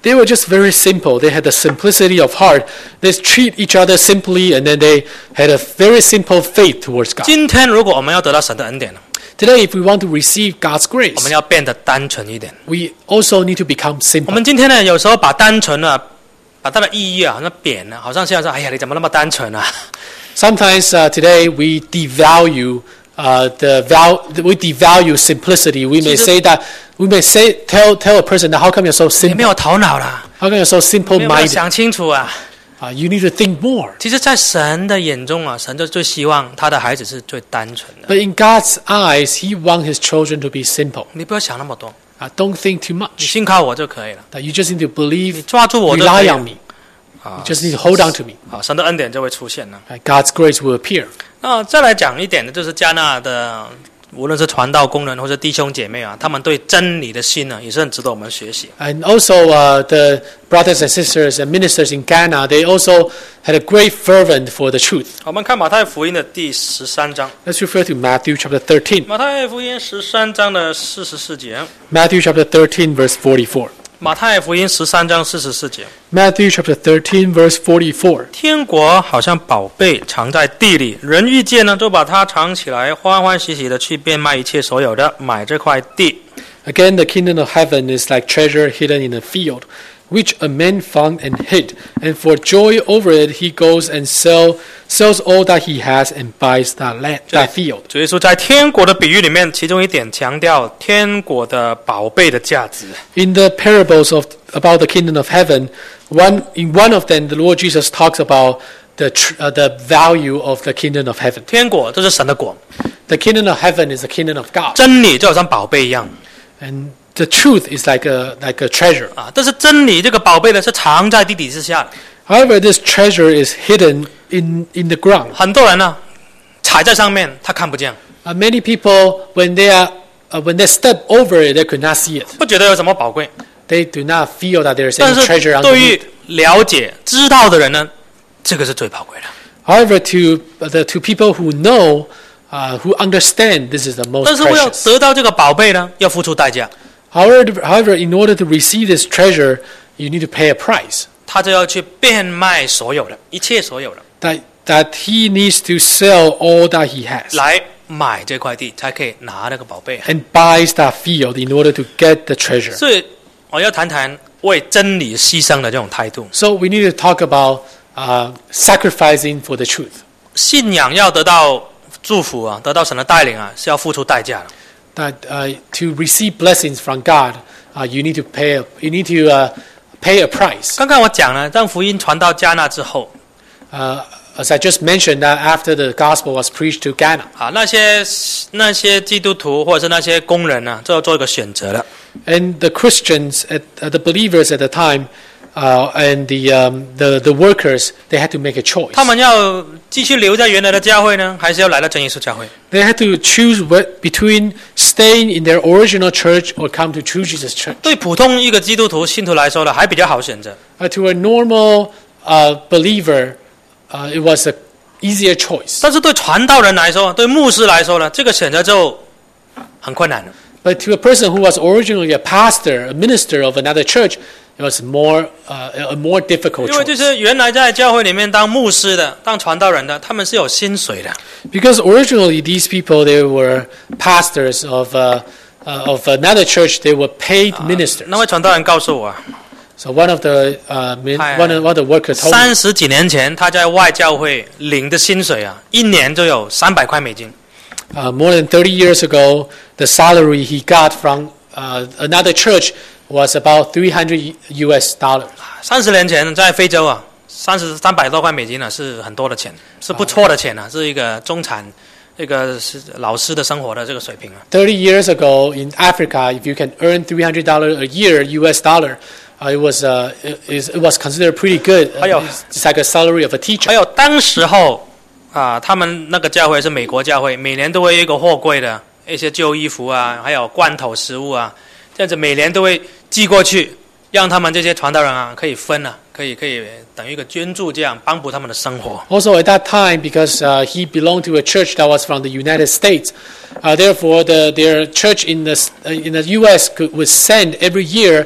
they were just very simple. They had the simplicity of heart. They treat each other simply, and then they had a very simple faith towards God. 今天如果我们要得到神的恩典， Today, if we want to receive God's 我们 grace, 要变得单纯一点。 we also need to become 我 simple. 们今天呢，有时候把单纯啊，把它的意义啊，好像贬了，好像现在说，哎呀，你怎么那么单纯啊？ Sometimes uh, today we devalue uh, the val- we devalue simplicity. We may say that we may say tell tell a person that how come you're so 你没 simple? 有头脑啦， How come you're so 没有没有 simple-minded? 想清楚啊。 Uh, you need to think more. 其实，在神的眼中啊，神就最希望他的孩子是最单纯的。 But in God's eyes, He wants His children to be simple. 你不要想那么多， Uh, don't think too 你 much. 信靠我就可以了。 That you just need to 你 believe, 抓住我就可 rely 以了 on me. 啊 You just need to hold on to me. 啊，神的恩典就会出现了。 Uh, God's grace will appear. 那再来讲一点的，就是加纳的，无论是传道工人或者弟兄姐妹啊，他们对真理的心呢，也是很值得我们学习。 And also, uh, the brothers and sisters and ministers in Ghana, they also had a great fervent for the truth. 我们看马太福音的第十三章， Let's refer to Matthew chapter thirteen. 马太福音十三章的四十四节， Matthew chapter thirteen, verse forty-four. 马太福音十三章四十四节， Matthew chapter thirteen, verse forty-four. 天国好像宝贝藏在地里，人遇见呢，就把它藏起来，欢欢喜喜的去变卖一切所有的，买这块地。 Again, the kingdom of heaven is like treasure hidden in a field, which a man found and hid. And for joy over it, he goes and sell, sells all that he has and buys that land, that field. 主耶稣在天国的比喻里面，其中一点强调天国的宝贝的价值。 In the parables of about the kingdom of heaven, one in one of them, the Lord Jesus talks about the tr- uh, the value of the kingdom of heaven. 天国就是神的国， The kingdom of heaven is the kingdom of God, 真理就好像宝贝一样 and the truth is like a like a treasure. 啊。但是真理这个宝贝呢，是藏在地底之下的。 However, this treasure is hidden in in the ground. 很多人呢，踩在上面，他看不见， Uh, many people, when they are uh, when they step over it, they could not see it. 不觉得有什么宝贵。 They do not feel that there is 但 any 是 treasure 对于 underneath. 了解、知道的人呢，这个是最宝贵的。 However, to uh, the to people who know, uh, who understand, this is the most 但是为了 precious. 得到这个宝贝呢，要付出代价， However, however, in order to receive this treasure, you need to pay a price. 他就要去变卖所有的一切所有的， That that he needs to sell all that he has 来买这块地，才可以拿那个宝贝。 and buys that field in order to get the treasure. 所以我要谈谈为真理牺牲的这种态度。 So we need to talk about uh, sacrificing for the truth. 信仰要得到祝福啊，得到神的带领啊，是要付出代价的。 That uh, to receive blessings from God, uh, you need to pay. A, you need to uh, pay a price. 刚刚我讲了，当福音传到加纳之后 Uh, as I just mentioned, that after the gospel was preached to Ghana, 啊，那些那些基督徒或者是那些工人呢、就要做一个选择了。 and the Christians, at, uh, the believers at the time, uh, and the, um, the the workers, they had to make a choice. 他们要继续留在原来的教会呢，还是要来到真耶稣教会？ They had to choose what, between staying in their original church or come to True Jesus Church. 对普通一个基督徒信徒来说呢，还比较好选择。 Uh, to a normal uh, believer, uh, it was an easier choice. 但是对传道人来说，对牧师来说呢，这个选择就很困难了。 But to a person who was originally a pastor, a minister of another church, it was more uh, a more difficult 因为就 choice. 是原来在教会里面当牧师的、当传道人的，他们是有薪水的。 Because originally these people, they were pastors of uh, uh, of another church. They were paid ministers. 那位传道人告诉我啊， So one of the uh, min, Hi. one, of, one of the workers told me 三十几年前他在外教会领的薪水啊，一年就有三百块美金。 uh, more than thirty years ago, the salary he got from uh, another church was about three hundred U S dollars. 三十年前在非洲啊，三十三百多块美金呢、是很多的钱，是不错的钱啊，是一个中产，一个是老师的生活的这个水平啊。 thirty years ago in Africa, if you can earn three hundred dollars a year U S dollar, uh, it was uh, it, is- it was considered pretty good. Uh, 还有- it's, it's like a salary of a 还 teacher. 有当时候啊，他们那个教会是美国教会，每年都会有一个货柜的一些旧衣服啊，还有罐头食物啊，这样子每年都会寄过去，让他们这些传道人啊可以分啊，可以可以等于一个捐助，这样帮补他们的生活。 Also at that time, because uh, he belonged to a church that was from the United States, uh, therefore the, their church in the uh, in the U S could, would send every year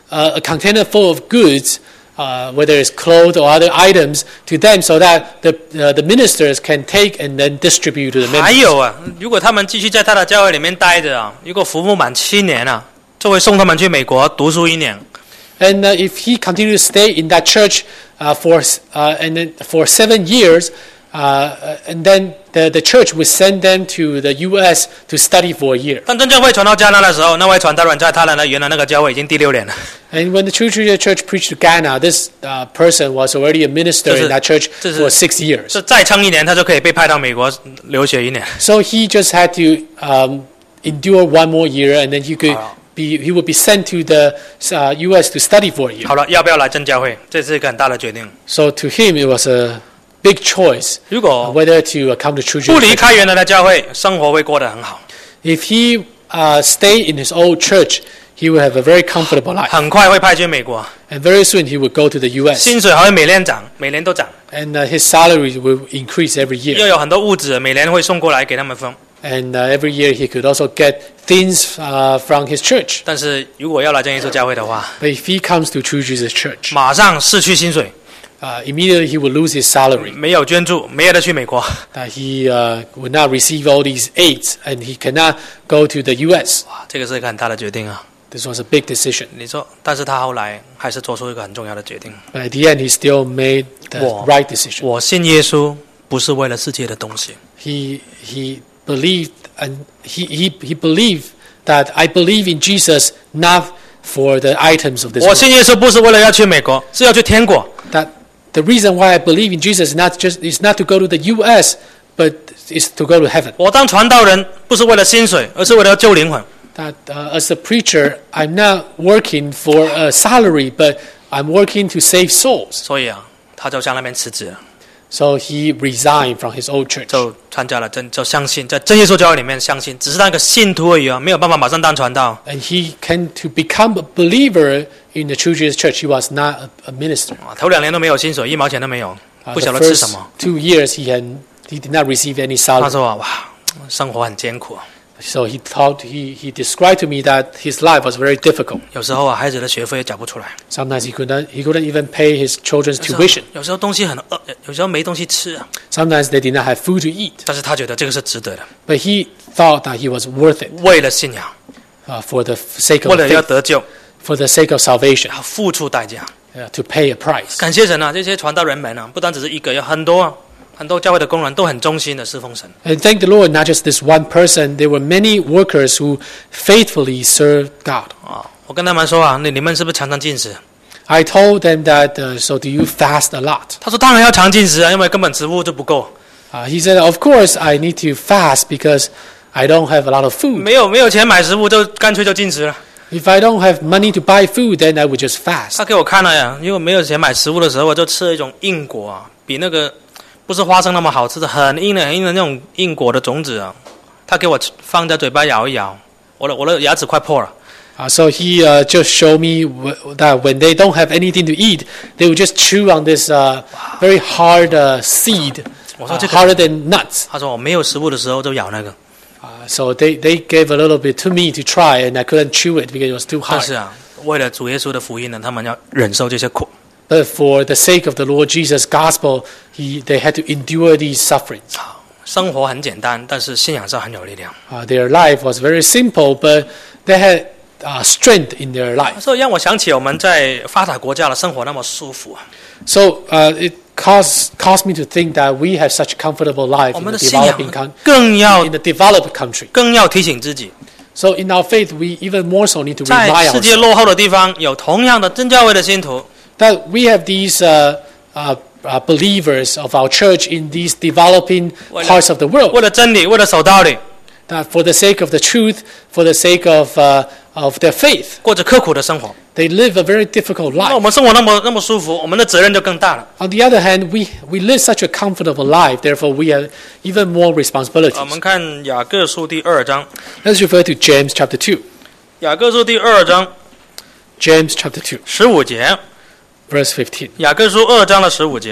uh, a container full of goods, uh, whether it's clothes or other items, to them so that the, uh, the ministers can take and then distribute to the 还 members. 有啊，如果他们继续在他的教会里面待着啊，如果服务满七年啊，就会送他们去美国读书一年。 And uh, if he continued to stay in that church uh, for, uh, and then for seven years, uh, and then the, the church would send them to the U S to study for a year. 当真正会传到迦南的时候，那位传道人在他的原来那个教会已经第六年了。 And when the True Tree Church preached to Ghana, this uh, person was already a minister 这是- in that church 这是- for six years. 这再撑一年，他就可以被派到美国留学一年。 So he just had to um, endure one more year, and then he could Wow. be he would be sent to the uh, U S to study for a year. 好了，要不要来真教会？这是一个很大的决定。 So to him, it was a big choice 如 uh, 果 whether to uh, come to True 不离 Tree. 开原来的教会，生活会过得很好， If he uh, stayed in his old church, he would have a very comfortable life. 很快会派去美国， And very soon he would go to the U S. 薪水还会每年涨，每年都涨， And uh, his salary will increase every 又 year. 有很多物质，每年会送过来给他们分。 And uh, every year he could also get things uh, from his church. 但是如果要来真耶稣教会的话， But if he comes to True Jesus Church, 马上失去薪水， uh, immediately he will lose his salary. 没有捐助，没有得去美国。 That he uh, would not receive all these aids, and he cannot go to the U S. 哇，这个是一个很大的决定啊！ This was a big decision. 你说，但是他后来还是做出一个很重要的决定。 But at the end, he still made the Wow. right decision. 我信耶稣不是为了世界的东西， He he believed, and he, he he believed that I believe in Jesus not for the items of this 我 world. 信耶稣不是为了要去美国，是要去天国。 That the reason why I believe in Jesus is not just is not to go to the U S, but is to go to heaven. 我当传道人不是为了薪水，而是为了要救灵魂。 That uh, as a preacher, I'm not working for a salary, but I'm working to save souls. 所以啊，他就向那边辞职了， So he resigned from his old church. 就参加了真，就相信在真耶稣教会里面相信，只是当一个信徒而已啊，没有办法马上当传道。 And he came to become a believer in the True Jesus Church. He was not a, a minister. 啊，头两年都没有薪水，一毛钱都没有， Uh, 不晓 the 得吃什 first 么。 two years he had he did not receive any 他 salary. 说：“哇，生活很艰苦啊， So he thought he, he described to me that his life was very difficult. 有时候啊，孩子的学费也缴不出来， Sometimes he could not he couldn't even pay his children's 有时候 tuition. 有时候东西很饿，有时候没东西吃啊。 Sometimes they did not have food to eat. 但是他觉得这个是值得的， But he thought that he was worth it 为了信仰， uh, for the sake 为 of 了要 faith, 得救， for the sake of salvation, 要付出代价。 uh, to pay a price. 感谢神啊，这些传道人们啊，不单只是一个，有很多啊，很多教会的工人都很忠心的侍奉神。 And thank the Lord, not just this one person, there were many workers who faithfully served God. 啊，我跟他们说啊，你你们是不是常常进食？ I told them that, uh, so do you fast a lot? 他说当然要常进食啊，因为根本食物就不够， Uh, he said, of course I need to fast because I don't have a lot of food. 没有没有钱买食物，就干脆就进食了。 If I don't have money to buy food, then I would just fast. 他给我看了呀，因为没有钱买食物的时候，我就吃了一种硬果啊，比那个不是花生那么好吃的，很硬的很硬的那种硬果的种子啊。他给我放在嘴巴咬一咬，我的我的牙齿快破了。 Uh, so he uh, just showed me w- that when they don't have anything to eat, they would just chew on this uh, very hard uh, seed, 我 uh, 说这个， harder than nuts. 他说我没有食物的时候就咬那个， Uh, so they, they gave a little bit to me to try, and I couldn't chew it because it was too 但 hard. 是啊，为了主耶稣的福音呢，他们要忍受这些苦。 But for the sake of the Lord Jesus' gospel, he, they had to endure these sufferings. 生活很简单，但是信仰上很有力量。 Uh, their life was very simple, but they had uh, strength in their life. 所以让我想起我们在发达国家的生活那么舒服啊， So uh, it caused, caused me to think that we have such a comfortable life 我 in 们 the 的信仰 developing, coun- 更要 in the developed country. 更要提醒自己， So in our faith, we even more so need to 在 remind 世界 ourselves 落后的地方有同样的真教会的信徒， that we have these uh, uh, uh, believers of our church in these developing parts of the 为 world. 了真理，为了守道理， That for the sake of the truth, for the sake of, uh, of their faith, 过着刻苦的生活。 they live a very difficult 那我 life. 们生活那么那么舒服，我们的责任就更大了。 On the other hand, we, we live such a comfortable life, therefore we have even more 我 responsibilities. 们看雅各书第二章， Let's refer to James chapter two. 雅各书第二章 James chapter two, 十五节， verse fifteen. 雅各书二章的十五节，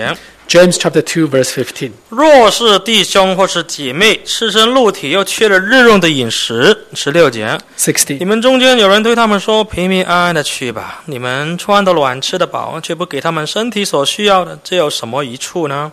James chapter two, verse fifteen. 若是弟兄或是姐妹赤身露体，又缺了日用的饮食，十六节，你 sixteen. 们中间有人对他们说：平平安安的去吧，你们穿得暖，吃得饱，却不给他们身体所需要的，这有什么益处呢？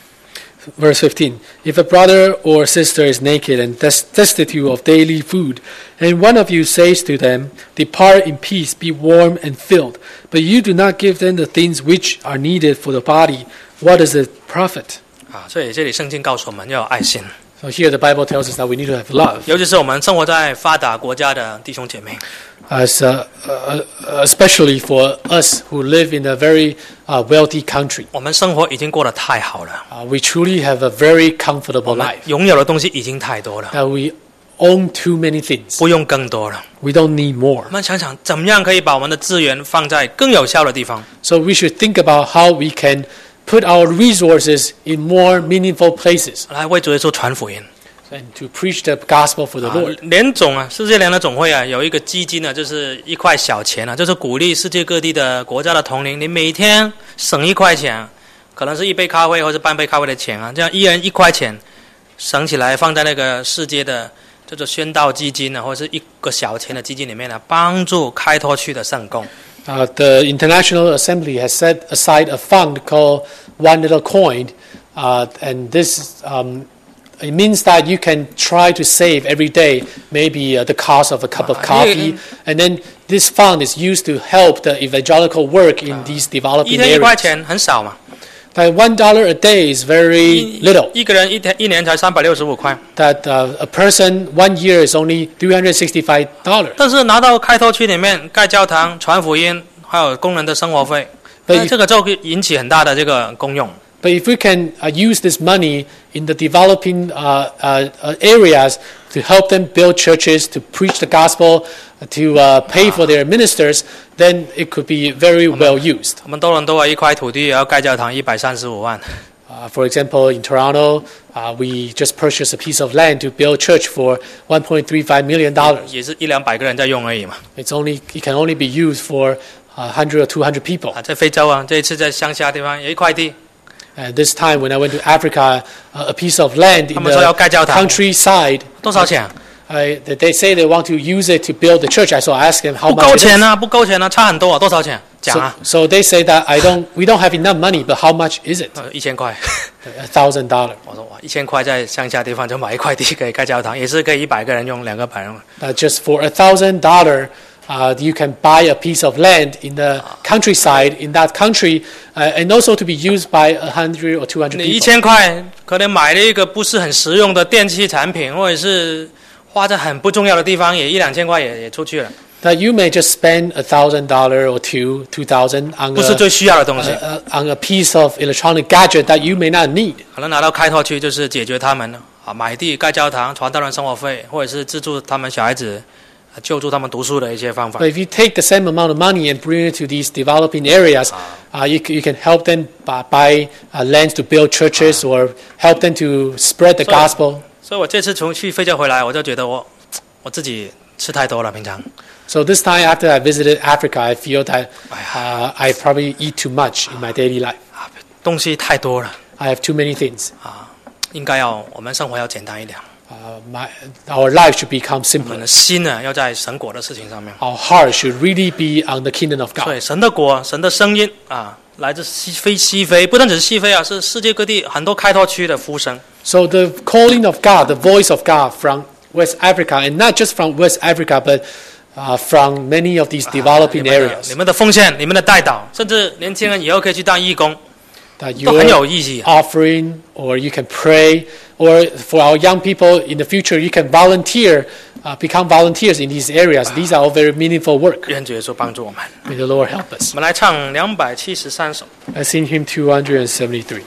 Verse fifteen. If a brother or sister is naked and des- destitute of daily food, and one of you says to them, Depart in peace, be warm and filled, but you do not give them the things which are needed for the body, what is it profit? 啊，所以这里圣经告诉我们要有爱心， So here the Bible tells us that we need to have love. 尤其是我们生活在发达国家的弟兄姐妹。 As uh, uh, especially for us who live in a very uh, wealthy country. 我们生活已经过得太好了， Uh, we truly have a very 我 comfortable 们 life. 拥有的东西已经太多了， That we own too many things. 不用更多了。 We don't need more. 我们想想，怎么样可以把我们的资源放在更有效的地方？ So we should think about how we can put our resources in more meaningful places 来为主耶稣传福音。 and to preach the gospel for the 啊 Lord. 联总啊，世界联合总会啊，有一个基金呢，就是一块小钱啊，就是鼓励世界各地的国家的同龄，你每天省一块钱，可能是一杯咖啡或是半杯咖啡的钱啊，这样一人一块钱省起来，放在那个世界的叫做宣道基金啊，或者是一个小钱的基金里面呢，帮助开拓区的圣工。 Uh, the International Assembly has set aside a fund called One Little Coin, uh, and this um, it means that you can try to save every day maybe uh, the cost of a cup of Ah, coffee, yeah. and then this fund is used to help the evangelical work in these 一 developing 天一块 areas. 钱很少嘛， That one dollar a day is very little. 一个人一天一年才三百六十五块， That uh, a person one year is only three hundred sixty-five dollars. 但是拿到开拓区里面盖教堂、传福音，还有工人的生活费， But 那 if- 这个就会引起很大的这个功用。 But if we can uh, use this money in the developing uh, uh, uh, areas to help them build churches, to preach the gospel, uh, to uh, pay for their ministers, then it could be very well used. 我们多伦多啊，一块土地也要盖教堂一百三十五万， Uh, for example, in Toronto, uh, we just purchased a piece of land to build church for one point three five million dollars. 也是一两百个人在用而已嘛。 It's only it can only be used for uh, one hundred or two hundred people. 啊，在非洲啊，这一次在乡下地方有一块地， And this time when I went to Africa, uh, a piece of land 他 in 们说要盖教 the 堂， countryside, 多少钱？ I, they say they want to use it to build the church. I so I asked them how 不 much 够 it 钱 is. 啊，不够钱啊，差很多啊，多少钱？讲 So, 啊， so they say that I don't, we don't have enough money, but how much is it? 呃，一千块。 A thousand dollar. 我说哇，一千块在乡下地方就买一块地可以盖教堂，也是可以一百个人用，两个百人用。 Uh, just for a thousand dollar, uh, you can buy a piece of land in the countryside in that country, uh, and also to be used by a hundred or two hundred 你一 people. 千块可能买了一个不是很实用的电器产品，或者是花在很不重要的地方，也一两千块也也出去了， That you may just spend a thousand dollar or two, two thousand on 不是 a, 最需要的东西。 uh, uh, on a piece of electronic gadget that you may not need. 可能拿到开拓区就是解决他们啊买地盖教堂、传道人生活费，或者是资助他们小孩子、啊救助他们读书的一些方法 But。if you take the same amount of money and bring it to these developing areas, uh, you, c- you can help them buy, buy uh, lands to build churches or help them to spread the So- gospel. 所以我这次从去非洲回来，我就觉得我我自己吃太多了，平常 So this time after I visited Africa, I feel that 哎 uh, 呀 I probably eat too much in my daily life. 啊东西太多了 I have too many things. 啊，应该要我们生活要简单一点， Uh, my, our life should become 我们 simpler. 的心呢要在神国的事情上面。 Our heart should really be on the kingdom of 所 God. 以神的国、神的声音啊，来自西非西非，不单只是西非啊，是世界各地很多开拓区的呼声。 So the calling of God, the voice of God from West Africa, and not just from West Africa, but uh, from many of these 你 developing 们的 areas. 你们的奉献、你们的代祷，甚至年轻人以后可以去当义工， That 都很 your 有意义。 offering, or you can pray, or for our young people in the future, you can volunteer, uh, become volunteers in these areas. These are all very meaningful work. 愿主耶稣帮助我们。 May the Lord help us. 我们来唱两百七十三首。 I sing hymn two hundred seventy-three.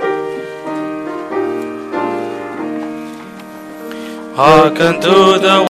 Hearken to the